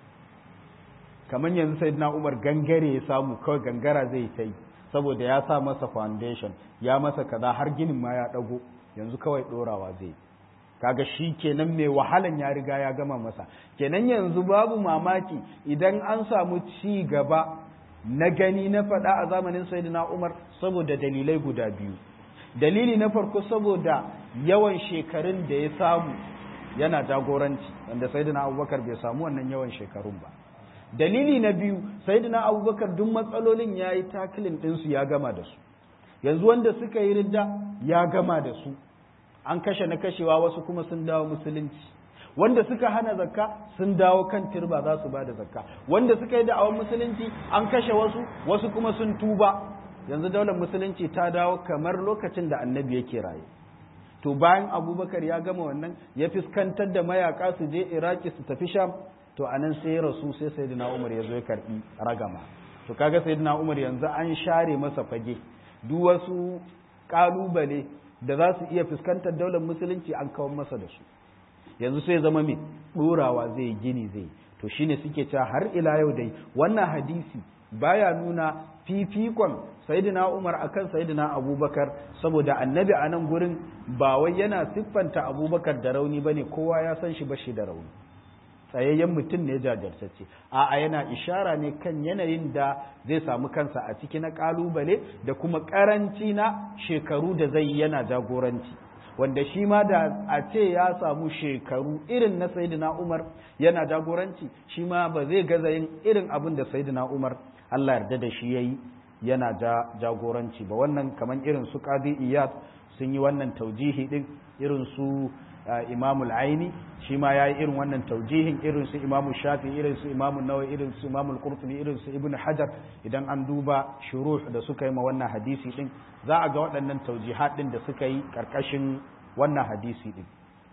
kaman yanzu sayyidina Umar gangare ya samu, kawai gangara zai ta yi saboda ya sa masa foundation, ya masa kaza har ginin ma ya ɗago, yanzu kawai ɗorawa zai. Kaga shi kenan mai wahalan ya riga ya gama masa, kenan yanzu babu mamaki idan an samu ci gaba na gani na faɗa a zamanin sayyidina Umar saboda dalilai guda biyu. Dalili na farko saboda yawan shekarun da ya samu yana jagoranci, wanda sayyidina Abubakar bai samu wannan yawan shekarun ba. Dalili na biyu, sayyidina Abubakar duk matsalolin ya yi takilin ɗinsu ya gama da su, yanzu wanda suka yi ridda ya gama da su, an kashe na kashewa, wasu kuma sun dawo musulunci, wanda suka hana zakka sun dawo kan turba za su ba da zakka, wanda suka yi da'awar musulunci an kashe wasu kuma sun tuba, yanzu daular musulunci ta dawo kamar lokacin da annabi yake raye. To bayan Abubakar ya gama wannan, ya fuskantar da mayaka su je Iraki su tafi Sham, to anan sai ya rasu, sai sayyidina Umar ya zo ya karbi ragama. To kaga sayyidina Umar yanzu an share masa fage, duk wasu kalubale da za su iya fuskantar daular musulunci an kawo masa da su, yanzu sai zama mai ɗorawa zai gini zai. To shine suke cewa har ila yau dai wannan hadisi baya nuna fifikon sayyidina Umar akan sayyidina Abubakar, saboda annabi a nan gurin ba wai yana siffanta Abubakar da rauni bane, kowa ya san shi bashi da rauni, tsayayyen mutum ne jajirtacce. A'a, yana ishara ne kan yanayin da zai samu kansa a ciki na kalubale da kuma karanci na shekaru da zai yana jagoranci, wanda shi ma da a ce ya samu shekaru irin na sayyidina Umar yana jagoranci, shi ma ba zai gaza yin irin abin da sayyidina Umar Allah yarda da shi yayi yana jagoranci ba. Wannan kaman irin su Qadi Iyad sun yi wannan taujihi din, irin su Imam al-Aini shi ma yayi irin wannan taujihin, irin su Imam Shafi, irin su Imam Nawawi, irin su Imam al-Qurtubi, irin su Ibn Hajar. Idan an duba shuruh da suka yi ma wannan hadisi din, za a ga waɗannan taujihat din da suka yi karkashin wannan hadisi din.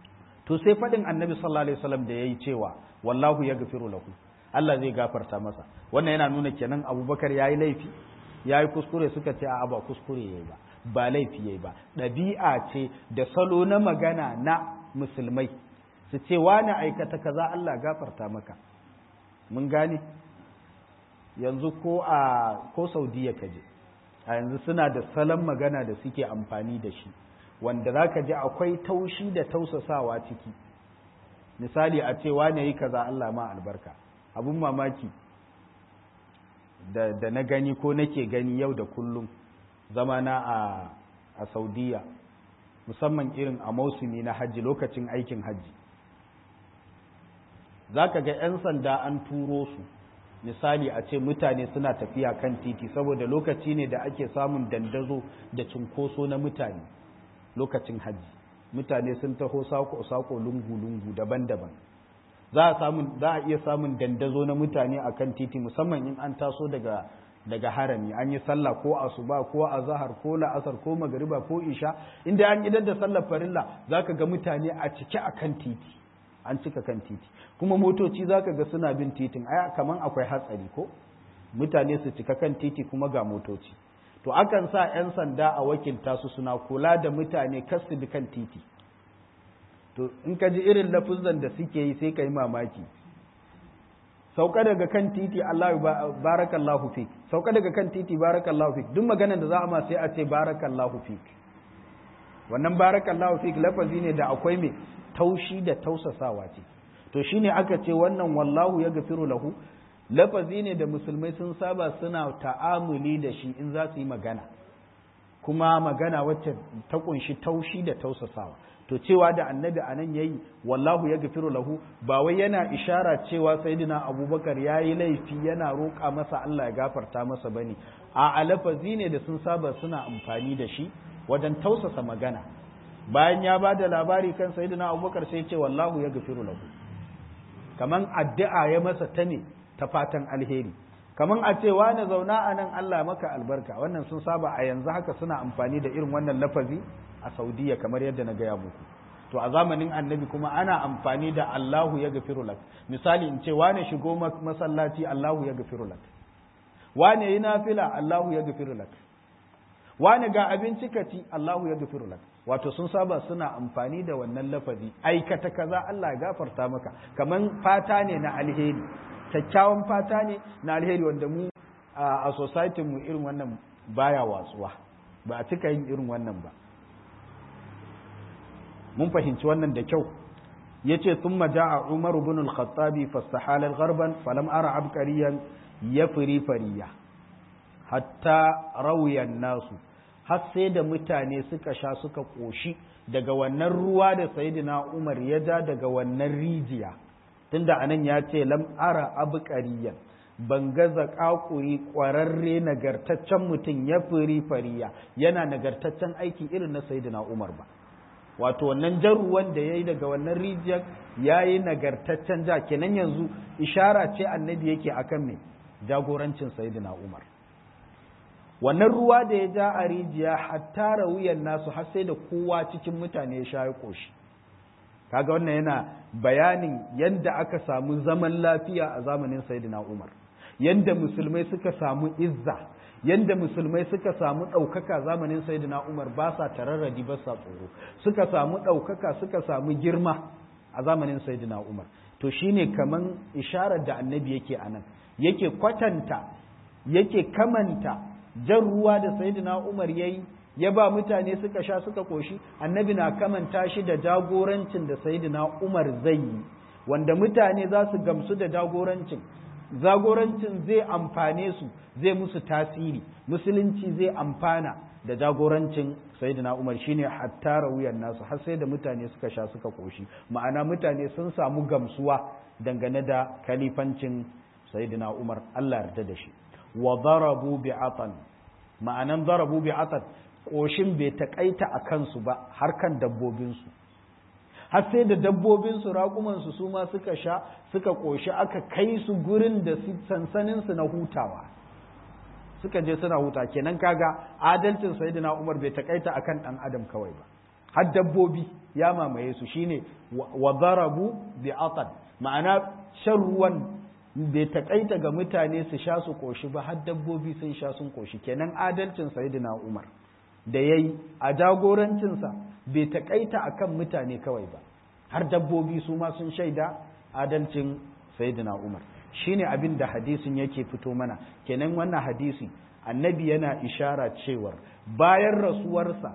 To sai faɗin Annabi sallallahu alaihi wasallam da yayi cewa wallahu yaghfiru lahu, Allah zai gafarta masa. Wannan yana nuna kenan Abubakar yayi laifi, yayi kuskure, suka ce a'a ba kuskure yayi ba laifi yayi ba, ɗabi'a ce da salo na magana na musulmai su ce wani aikata kaza Allah gafarta maka. Mun gane yanzu ko Saudiya kaje a yanzu suna da salon magana da suke amfani da shi, wanda zaka ji akwai taushi da tausasawa ciki. Misali a ce wani yi kaza Allah ma albarka. Abun mamaki da na gani ko nake gani yau da kullum zamana a Saudiya, musamman irin a mausumi na hajji, lokacin aikin hajji, za ka ga 'yan sanda an turo su. Misali a ce mutane suna tafiya kan titi, saboda lokaci ne da ake samun dandazo da cunkoso na mutane. Lokacin hajji mutane sun taho sako lungu-lungu daban-daban, za a iya samun dandazo na mutane a kan titi, musamman in an taso daga harami, an yi sallah ko asuba ko azhar ko la'asar ko magariba ko isha, inda an idar da sallar farilla zaka ga mutane a cike akan titi, an cika kan titi, kuma motoci zaka ga suna bin titin, ai kaman akwai hatsari ko mutane su cika kan titi kuma ga motoci. To akan sa 'yan sanda a wakilta su suna kula da mutane kar su bi kan titi. To in ka ji irin lafuzan da suke yi sai ka yi mamaki. Sauka daga kan titi Allah barakallahu fik, sauka daga kan titi barakallahu fik, duk maganar da za a ma sai a ce barakallahu fik. Wannan barakallahu fik lafazi ne da akwai mai taushi da tausasawa ce. To shine aka ce wannan wallahu yaghfiru lahu, lafazi ne da musulmai sun saba suna ta'amuli da shi in za su yi magana, kuma magana wacce ta kunshi taushi da tausasawa. To cewa da annabi anan yayi wallahu yaghfiru lahu, ba wai yana ishara cewa sayyidina Abubakar yayi laifi yana roƙa masa Allah ya gafarta masa bane, a lafazi ne da sun saba suna amfani da shi wajen tausasa magana. Bayan ya ba da labari kan sayyidina Abubakar sai ya ce wallahu yaghfiru lahu, kaman addu'a ya masa ta ne ta fatan alheri. kaman a ce wani zauna a nan Allah maka albarka, wannan sun saba a yanzu haka suna amfani da irin wannan lafazi a Saudiya kamar yadda na gaya muku. To a zamanin annabi kuma ana amfani da Allahu ya gafiru lak. Misali in ce wane shigo masallaci Allahu ya gafiru lak, wane yi nafila Allahu ya gafiru lak, wane ga abinci ka ci Allahu ya gafiru lak. Wato sun saba suna amfani da wannan lafazi, aikata kaza Allah ya gafarta maka, kaman fata ne na alheri, kyakkyawan fata ne na alheri, wanda mu a society mu irin wannan baya watsuwa, ba a cika yin irin wannan ba. mun fahimci wannan da kyau. yace thumma jaa Umar ibn al-Khattabi fastahala al-gharban falam ara abqariyan yafri fariya hatta rawiyan nasu, har sai da mutane suka sha suka koshi daga wannan ruwa da sayyidina Umar ya ja daga wannan rijiya. Tunda anan ya ce lam ara abqariyan, ban gaza kakuri kwararre nagartaccen mutum ya fariya yana nagartaccen aiki irin na sayyidina Umar ba. Wato wannan jan ruwan da yayi daga wannan rijiyar yayi nagartaccen ja, kenan yanzu ishara ce annabi yake akan me jagorancin sayyidina Umar. Wannan ruwa da ya ja a rijiya hatta rawiyan nasu, har sai da kowa cikin mutane ya sha ya koshi. Kaga wannan yana bayanin yadda aka samu zaman lafiya a zamanin sayyidina Umar, yadda musulmai suka samu izza, yadda musulmai suka samu ɗaukaka zamanin sayyidina Umar, ba sa tararradi ba sa tsoro, suka samu ɗaukaka suka samu girma a zamanin sayyidina Umar. To shine kaman isharar da annabi yake anan, yake kwatanta, yake kamanta jan ruwa da sayyidina Umar yayi ya ba mutane suka sha suka koshi. Annabi na kamanta shi da jagorancin da sayyidina Umar zai yi, wanda mutane za su gamsu da jagorancin zai amfane su, zai musu tasiri, musulunci zai amfana da jagorancin sayyidina Umar. Shine hatta rawiyan nasu, har sai da mutane suka sha suka koshi, ma'ana mutane sun samu gamsuwa dangane da kalifancin sayyidina Umar, Allah yarda da shi. Wa darabu bi'atan, ma'anan darabu bi'atan, koshin bai takaita a kansu ba har kan dabbobinsu, har sai da dabbobinsu raƙumansu su ma suka sha suka koshi, aka kai su gurin da sansaninsu na hutawa, suka je suna huta. Kenan kaga adalcin sayyidina Umar bai takaita akan dan adam kawai ba, har dabbobi ya mamaye su. Shine wa darabu bi'atan, ma'ana shan ruwan bai takaita ga mutane su sha su koshi ba, har dabbobi sun sha sun koshi. Kenan adalcin sayyidina Umar da yayi a jagorancinsa bai takaita akan mutane kawai ba, har dabbobi su ma sun shaida adalcin sayyidina Umar. Shine abin da hadisin yake fito mana. Kenan wannan hadisi annabi yana ishara cewar bayan rasuwarsa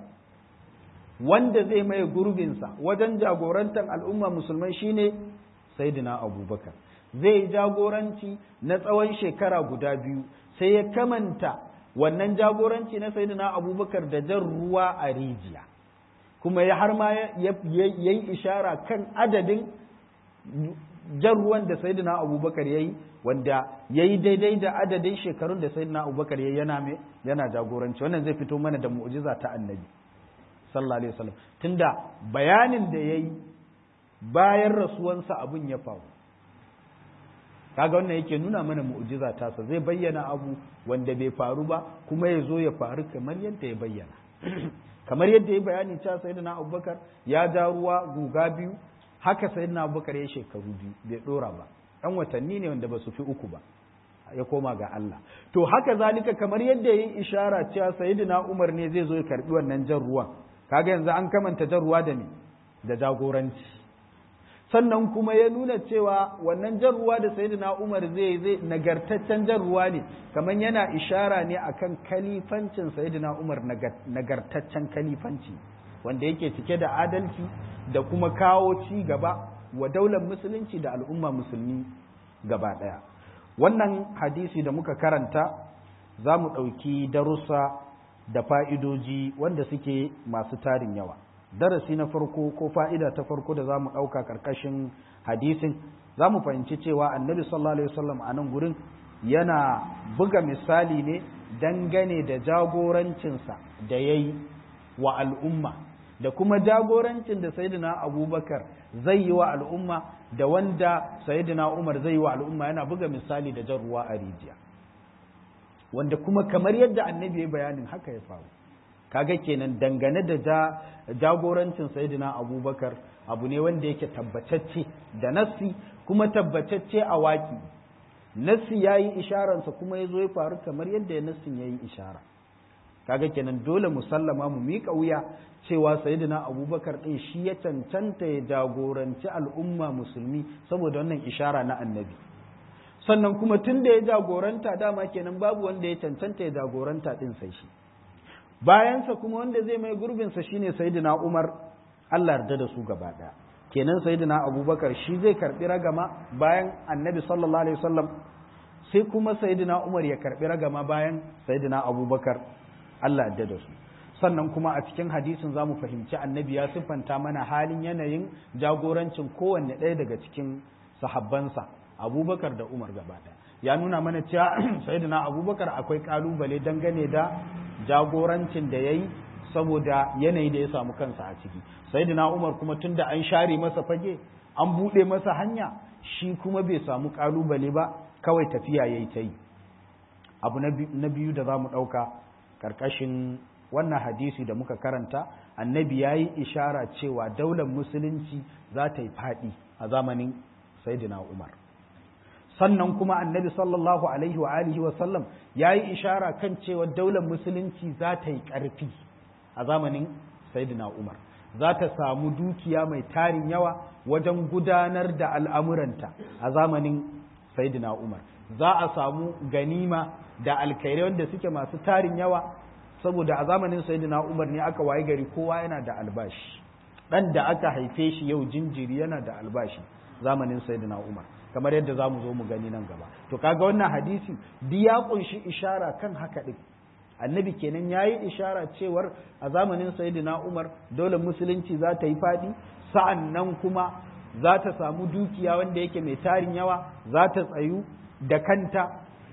wanda zai maye gurbinsa wajen jagorantar al'umma musulmai shine sayyidina Abubakar. Zai jagoranci na tsawon shekara guda biyu, sai ya kamanta wannan jagoranci na sayyidina Abubakar da jan ruwa a rijiya, kuma ya har ma ya yi ishara kan adadin jan ruwan da sayyidina Abubakar ya yi, wanda ya yi daidai da adadin shekarun da sayyidina Abubakar ya yi yana jagoranci. Wannan zai fito mana da mu'jiza ta annabi sallallahu alaihi wasallam, tunda bayanin da ya yi bayan rasuwansa abun ya faru. Kaga wannan yake nuna mana mu'jiza tasa, zai bayyana abu wanda bai faru ba kuma ya zo ya faru kamar yadda ya bayyana. Kamar yadda ya bayani cewa sayyidina Abubakar ya ja ruwa guga biyu, haka sayyidina Abubakar ya shekaru biyu bai dora ba, ɗan watanni ne wanda ba su fi 3 ba ya koma ga Allah. To haka zalika kamar yadda ya yi ishara cewa sayyidina Umar ne zai zo ya karbi wannan jan ruwan, kaga yanzu an kamanta jan ruwa da me da jagoranci. Sannan kuma ya nuna cewa wannan jan ruwa da sayyidina Umar zai nagartaccen jan ruwa ne, kamar yana ishara ne akan kalifancin sayyidina Umar, nagartaccen kalifanci wanda yake cike da adalci da kuma kawo ci gaba wa daular musulunci da al'umma musulmi gaba ɗaya. Wannan hadisi da muka karanta za mu ɗauki darussa da fa'idoji wanda suke masu tarin yawa. Darasi na farko ko fa'ida ta farko da za mu ɗauka ƙarƙashin hadisin, za mu fahimci cewa annabi sallallahu alaihi wasallam a nan gurin yana buga misali ne dangane da jagorancinsa da ya yi wa al'umma, da kuma jagorancin da sayyidina Abubakar zai yi wa al'umma da wanda sayyidina Umar zai yi wa al'umma. Yana buga misali da jan ruwa a rijiya. wanda kuma kamar yadda annabi ya bayanin haka ya faru. Kaga kenan dangane da jagorancin sayyidina abubakar abu ne wanda yake tabbatacce da nassi kuma tabbatacce a waki. Nassi ya yi isharansa kuma ya zo ya faru kamar yadda ya nassin ya yi ishara. Kaga kenan dole musallama mu miƙa wuya cewa sayyidina abubakar ɗin shi ya cancanta ya jagoranci al'umma musulmi saboda wannan ishara na annabi. Sannan kuma tun da ya jagoranta dama kenan babu wanda ya cancanta ya jagoranta ɗin sai shi. Bayansa kuma wanda zai mai gurbinsa shine sayyidina Umar, Allah yarda da su gaba ɗaya. Kenan sayyidina Abubakar shi zai karɓi ragama bayan Annabi sallallahu alaihi wasallam, sai kuma sayyidina Umar ya karɓi ragama bayan sayyidina Abubakar, Allah yarda da su. Sannan kuma a cikin hadisin zamu fahimci Annabi ya siffanta mana halin yanayin jagorancin kowanne ɗaya daga cikin sahabbansa, Abubakar da Umar gaba ɗaya. Ya nuna mana cewa sayyidina Abubakar akwai kalubale dangane da jagorancin da ya yi saboda yanayi da ya samu kansa a ciki. Sayyidina Umar kuma tun da an share masa fage an buɗe masa hanya shi kuma bai samu ƙalubale ba, kawai tafiya ya yi ta yi. Abu na biyu da za mu ɗauka ƙarƙashin wannan hadisi da muka karanta, annabi ya yi ishara cewa daular musulunci za ta yi faɗi a zamanin Sayyidina Umar. Sannan kuma annabi sallallahu alaihi wa alihi wa sallam ya yi ishara kan cewa daular musulunci za ta yi ƙarfi a zamanin Sayyidina Umar, za ta samu dukiya mai tarin yawa wajen gudanar da al'amuranta a zamanin Sayyidina Umar, za a samu ganima da alkairai wanda suke masu tarin yawa saboda a zamanin Sayyidina Umar ne aka waye gari kowa yana da albashi, ɗan da aka haife shi yau jinjiri yana da albashi zamanin Sayyidina Umar, kamar yadda za mu zo mu gani nan gaba. To kaga wannan hadisi duk ya kunshi ishara kan haka ɗin. Annabi kenan ya yi ishara cewar a zamanin Sayyidina Umar dole musulunci za ta yi faɗi, sa'an nan kuma za ta samu dukiya wanda yake mai tarin yawa, za ta tsayu da kanta,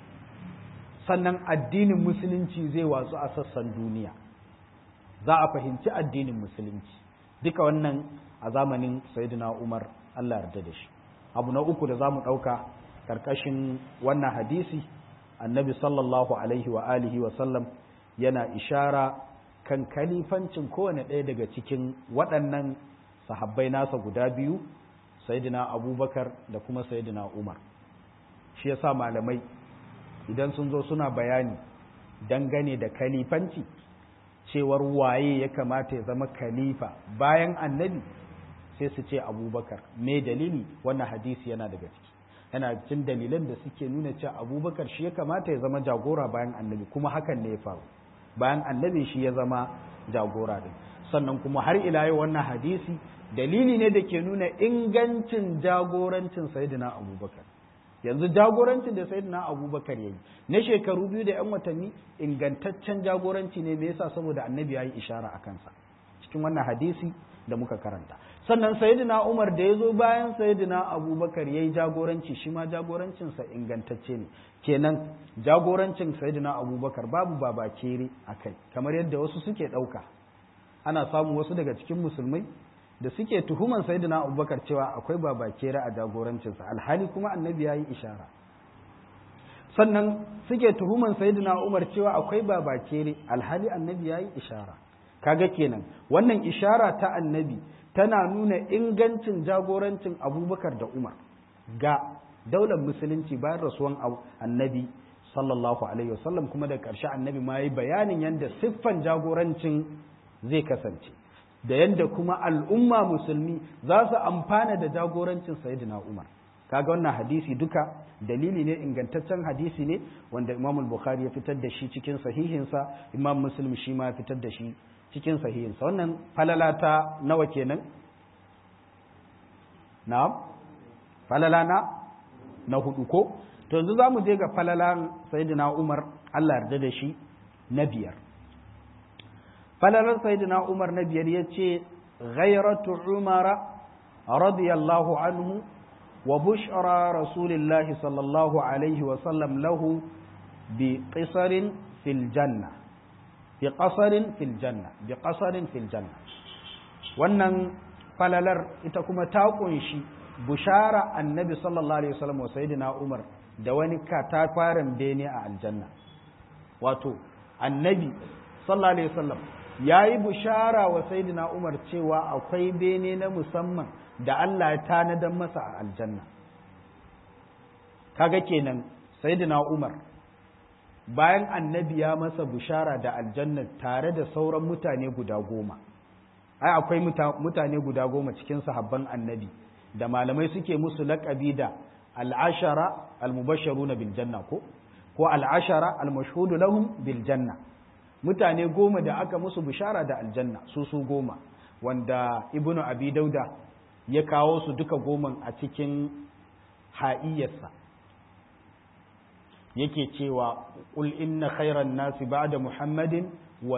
sannan addinin musulunci zai watsu a sassan duniya, za a fahimci addinin musulunci. Duka wannan a zamanin Sayyidina Umar, Allah yarda da shi. Abu na uku da za mu ɗauka ƙarƙashin wannan hadisi, annabi sallallahu alaihi wa alihi wa sallam yana ishara kan kalifancin kowane ɗaya daga cikin waɗannan sahabbai nasa guda biyu, Sayyidina Abubakar da kuma Sayyidina Umar. Shi yasa malamai idan sun zo suna bayani dangane da kalifanci, cewar waye ya kamata ya zama khalifa bayan annabi, sai su ce Abubakar. Me dalili? Wannan hadisi yana daga ciki, yana cikin dalilan da suke nuna cewa Abubakar shi ya kamata ya zama jagora bayan annabi, kuma hakan ne ya faru, bayan annabi shi ya zama jagora din. Sannan kuma har ila yau wannan hadisi dalili ne da ke nuna ingancin jagorancin Sayyidina Abubakar. Yanzu jagorancin da Sayyidina Abubakar yayi na shekaru 2 da 'yan watanni ingantaccen jagoranci ne. Me yasa? Saboda annabi ya yi ishara a kansa cikin wannan hadisi da muka karanta. Sannan Sayyidina Umar da ya zo bayan Sayyidina Abubakar ya yi jagoranci, shi ma jagorancinsa ingantacce ne. Kenan jagorancin Sayyidina Abubakar babu babakere a kai, kamar yadda wasu suke ɗauka. Ana samu wasu daga cikin musulmai da suke tuhuman Sayyidina Abubakar cewa akwai babakere a jagorancinsa, alhali kuma annabi ya yi ishara. Sannan suke tuhuman Sayyidina Umar cewa akwai babakere, alhali annabi ya yi ishara. Kaga kenan wannan ishara ta annabi tana nuna ingancin jagorancin Abubakar da Umar ga daular musulunci bayan rasuwan annabi sallallahu alaihi wasallam, kuma da ƙarshe annabi ma yi bayanin yadda siffan jagorancin zai kasance da yadda kuma al'umma musulmi za su amfana da jagorancin Sayyidina Umar. Kaga wannan hadisi duka dalili ne, ingantaccen hadisi ne wanda Imam al-Bukhari ya fitar da shi cikin sahihinsa, Imam Muslim shi ma ya fitar da shi cikin sahihinsa. Wannan falala ta nawa kenan? Na'am, falala na hudu ko? To yanzu zamu je ga falalan Sayyidina Umar, Allah yarda da shi, na biyar. Falalar Sayyidina Umar na biyar yace ghayratu Umara radiyallahu anhu wa bushra Rasulillahi sallallahu alaihi wa sallam lahu bi qisarin fil janna. Biƙasarin fil janna. Wannan falalar ita kuma ta ƙunshi bushara annabi sallallahu alaihi wasallam wa sayyidina Umar da wani katafaren bene a aljanna. wato annabi sallallahu alaihi wasallam yayi bushara wa sayyidina Umar cewa akwai bene na musamman da Allah ya tanadar masa a aljanna. Kaga kenan sayyidina Umar bayan annabi ya masa bushara da aljanna tare da sauran mutane guda 10, ai akwai mutane guda 10 cikin sahabban annabi da malamai suke musu laƙabi da al'ashara al-mubashsharuna bil janna ko al'ashara al-mashhudu lahum bil janna, mutane 10 da aka musu bushara da aljanna su 10, wanda ibnu abi dauda ya kawo su duka 10 a cikin ha'iyarsa, yake cewa qul inna khairan nasi ba'da muhammadin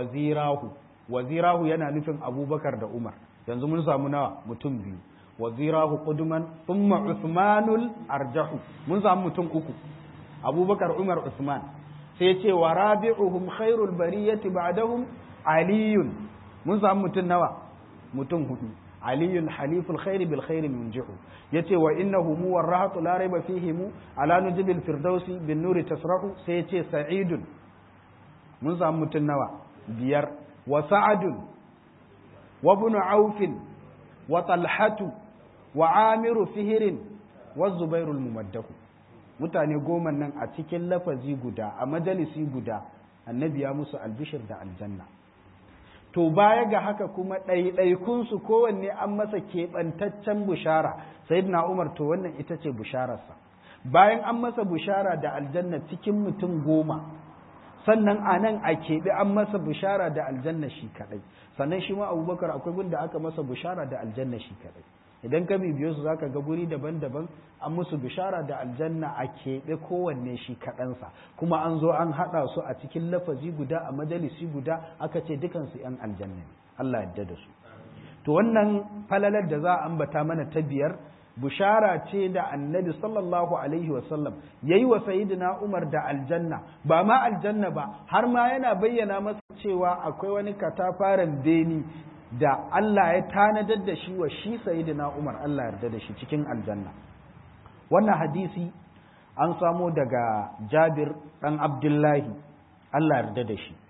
wazirahu yana nufin abubakar da umar, yanzu mun samu nawa mutum 2, wazirahu qudman thumma usmanul arjahu, mun samu mutum 3, abubakar umar usman, sai ce wa rabi'uhum khairul bariyati ba'dahum aliyun, mun samu mutum nawa mutum 4, aliyun haliful khairi bil khairi munjihu, yace wa innahu muwarrahatu la raiba fihi mu ala nujibil firdausi bin nuri tasrahu, sai yace sa'idun, mun samu mutum nawa 5, wa sa'adun wa ibn aufin wa talhatu wa amiru fihirin wa zubairul mumaddahu, mutane 10 nan a cikin lafazi guda a majalisi guda annabi ya musu albishir da aljanna. To baya ga haka kuma ɗaiɗaikunsu kowanne an masa keɓantaccen bushara, sayyidina Umar to wannan ita ce bushararsa, bayan an masa bushara da aljanna cikin mutum 10, sannan a nan a keɓe an masa bushara da aljanna shi kaɗai, sannan shi ma abubakar akwai gunda aka masa bushara da aljanna shi kaɗai. Idan ka bibiyo su zaka ga guri daban-daban an musu bishara da aljanna a keɓe kowanne shi kaɗansa, kuma an zo an haɗa su a cikin lafazi guda a majalisi guda aka ce dukansu ‘yan aljanna ne, Allah yadda da su. To wannan falalar da za a ambata mana ta 5 bishara ce da annabi sallallahu alaihi wasallam ya yi wa sayidina Umar da aljanna, ba ma aljanna ba har ma yana bayyana masa cewa akwai wani katafaren beni da Allah ya tanadar da shi wa shi sayyidina Umar, Allah yarda da shi cikin aljanna. Wannan hadisi an samo daga Jabir dan Abdullahi, Allah yarda da shi,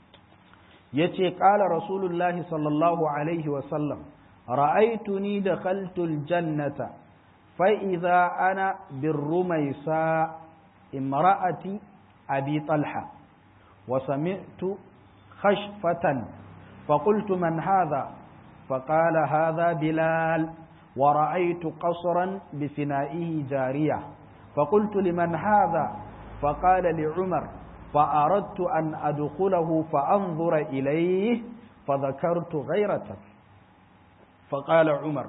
yace qala rasulullahi sallallahu alaihi wa sallam ra'aytuni dakhaltu aljannata fa idza ana birrumaysa imra'ati abi talha wa sami'tu khashfatan فقلت من هذا؟ فقال هذا بلال، ورأيت قصرا بفنائه جارية، فقلت لمن هذا؟ فقال لعمر، فأردت أن أدخله فأنظر إليه فذكرت غيرتك، فقال عمر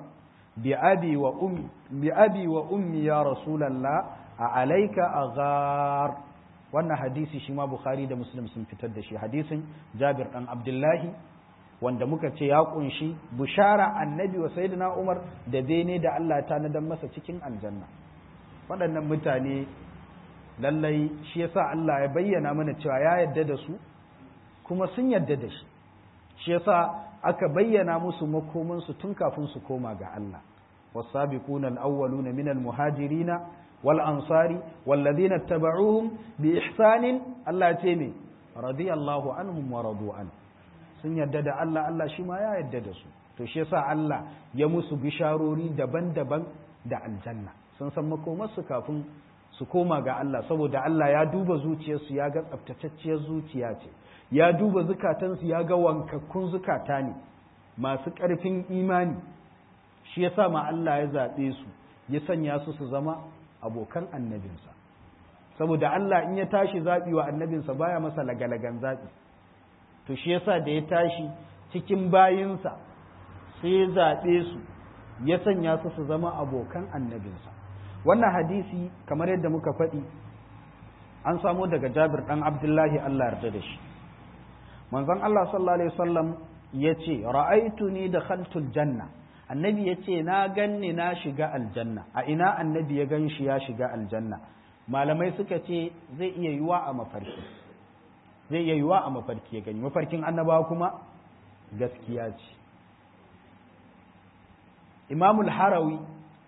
بأبي وأمي يا رسول الله أعليك أغار. wannan hadisi shi ma Bukhari da Muslim sun fitar da shi, hadisin Jabir dan Abdullahi wanda muka ce ya kunshi bushara annabi wa sayyidina Umar da bene da Allah ta nadan masa cikin aljanna. Waɗannan mutane lallai shi yasa Allah ya bayyana mana cewa ya yarda da su kuma sun yarda da shi, shi yasa aka bayyana musu makomansu tun kafin su koma ga Allah. was-sabiquna al-awwaluna minal muhajirina والأنصار والذين اتبعوهم بإحسان الله يتيمي رضي الله عنهم ورضوا عنه sun yadda da Allah, Allah shi ma ya yadda da su, to shi yasa Allah ya musu bisharori daban-daban da aljanna, sun san makomarsu kafin su koma ga Allah, saboda Allah ya duba zuciyarsu ya ga tsaftatacciyar zuciya ce, ya duba zukatansu ya ga wankakkun zukata ne masu ƙarfin imani, shi yasa ma Allah ya zaɓe su ya sanya su su zama abokan annabinsa, saboda Allah in ya tashi zaɓi wa annabinsa baya masa lagalagan zaɓi, to shi yasa da ya tashi cikin bayinsa sai ya zaɓe su ya sanya su su zama abokan annabinsa. Wannan hadisi kamar yadda muka faɗi an samo daga Jabir ɗan Abdullahi, Allah yarda da shi. Manzon Allah sallallahu alaihi wasallam ya ce ra'aituni dakhaltul janna, annabi ya ce na ganni na shiga aljanna. A ina annabi ya gan shi ya shiga aljanna? Malamai suka ce zai iya yiwa a mafarki, zai iya yiwa a mafarki ya gani, mafarkin annabawa kuma gaskiya ce. Imamul Harawi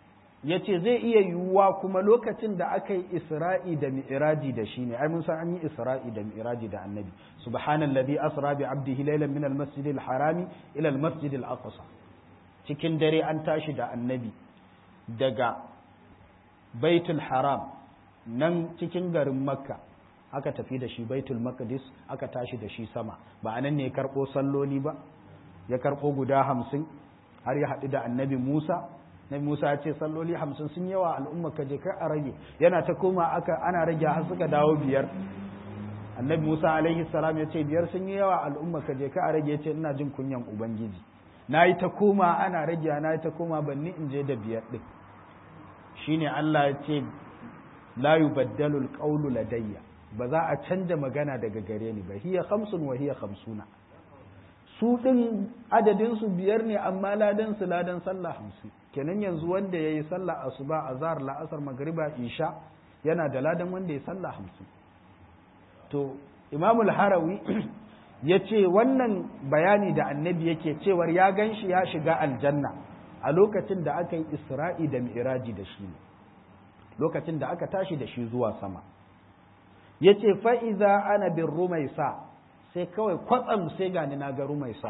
ya ce zai iya yiwuwa kuma lokacin da aka yi isra'i da mi'iraji da shi ne ai mun san an yi isra'i da mi'iraji da annabi subhanallazi asra bi abdihi laylan min almasjidil harami ila almasjidil aqsa cikin dare an tashi da annabi daga baitul haram nan cikin garin makka aka tafi da shi baitul maqdis aka tashi da shi sama ba anan ne ya karbo salloli ba ya karbo guda 50 har ya haɗu da annabi Musa nabi Musa ya ce salloli 50 sun yawa al'umma ka je kai a rage yana ta koma ana rage har suka dawo 5 annabi Musa alaihi salam ya ce 5 sun yi yawa al'umma ka je kai a rage ya ce ina jin kunyan ubangiji nayi ta koma ana rage nayi ta koma banni in je da 5 din shine Allah ya ce la yubaddalu alqawlu ladayya ba za a canja magana daga gare ni ba hiya 50 wa hiya 50 su ɗin adadinsu 5 ne amma ladan su ladan sallah 50 kenan yanzu wanda ya yi sallah asuba azhar la'asar magriba isha yana da ladan wanda ya sallah 50 to imamul harawi ya ce wannan bayani da annabi yake cewar ya gan shi ya shiga aljanna a lokacin da aka yi isra'i da mi'raji da shi ne lokacin da aka tashi da shi zuwa sama ya ce fa'iza ana bin rumaisa sai kawai kwatsam sai gani na ga rumaisa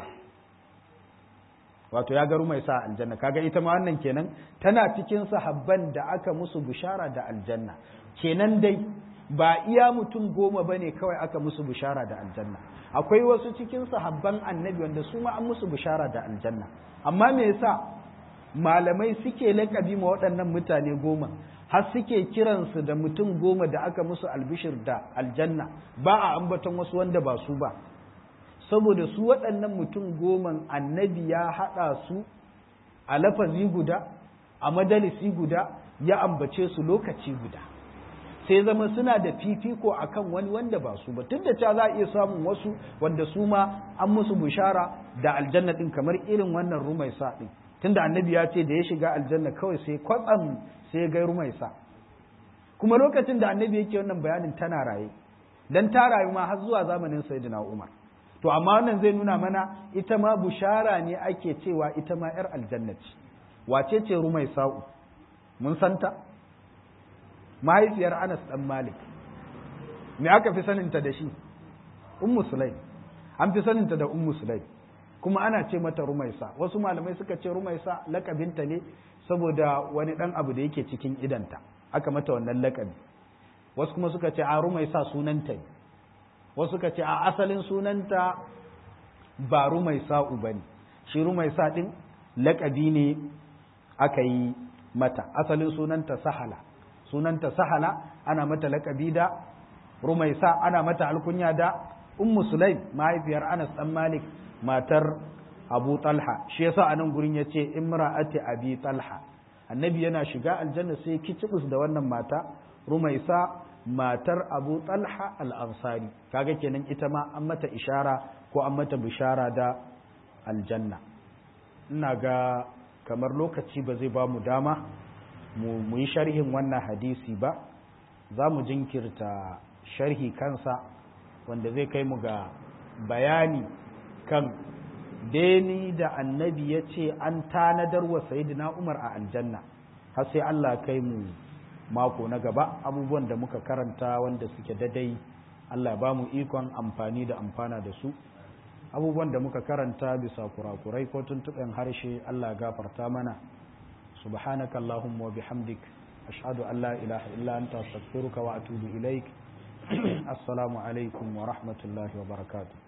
wato ya ga rumaisa aljanna kaga ita ma wannan kenan tana cikin sahabban da aka musu bishara da aljanna kenan dai ba iya mutum 10 bane kawai aka musu bishara da aljanna akwai wasu cikin sahabban annabi wanda su ma an musu bishara da aljanna amma me yasa malamai suke lakabi ma waɗannan mutane 10 har suke kiransu da mutum 10 da aka musu albishir da aljanna ba a ambaton wasu wanda ba su ba saboda su waɗannan mutum 10 annabi ya haɗa su a lafazi guda a majalisi guda ya ambace su lokaci guda sai zama suna da fifiko akan wani wanda ba su ba tunda ta za a iya samun wasu wanda su ma an musu bishara da aljanna din kamar irin wannan rumaisa din tunda annabi ya ce da ya shiga aljanna kawai sai kwatsam sai ya ga rumaisa kuma lokacin da annabi yake wannan bayanin tana raye dan ta rayu ma har zuwa zamanin sayyidina Umar to amma wannan zai nuna mana ita ma bushara ne ake cewa ita ma yar aljanna ce wace ce rumaisa'u mun santa mahaifiyar Anas dan Malik me aka fi saninta da shi ummu sulaim an fi saninta da ummu sulaim kuma ana ce mata rumaisa wasu malamai suka ce rumaisa lakabinta ne saboda wani dan abu da yake cikin idanta aka mata wannan lakabi wasu kuma suka ce a rumaisa sunanta ne wasu suka ce a asalin sunanta ba rumaisa bane shi rumaisa din lakabi ne aka yi mata asalin sunanta sahala ana mata lakabi da rumaisa ana mata alkunya da ummu sulaim mahaifiyar Anas dan Malik matar Abu Talha shi yasa anan gurin yace imra'ati Abi Talha annabi yana shiga aljanna sai kicibus da wannan mata rumaisa matar Abu Talha al-Ansari kaga kenan ita ma an mata ishara ko an mata bishara da aljanna ina ga kamar lokaci ba zai ba mu dama mu yi sharhin wannan hadisi ba za mu jinkirta sharhi kansa wanda zai kai mu ga bayani kan deni da annabi ya ce an tanadar wa sayidina Umar a aljanna har sai Allah kai mu mako na gaba abubuwan da muka karanta wanda suke dadai Allah ba mu ikon amfani da amfana da su abubuwan da muka karanta bisa kurakurai ko tuntuɓen harshe Allah gafarta mana subhanaka allahumma wa bihamdik ashhadu an la ilaha illa anta astaghfiruka wa atubu ilaik assalamu alaikum wa rahmatullahi wa barakatuh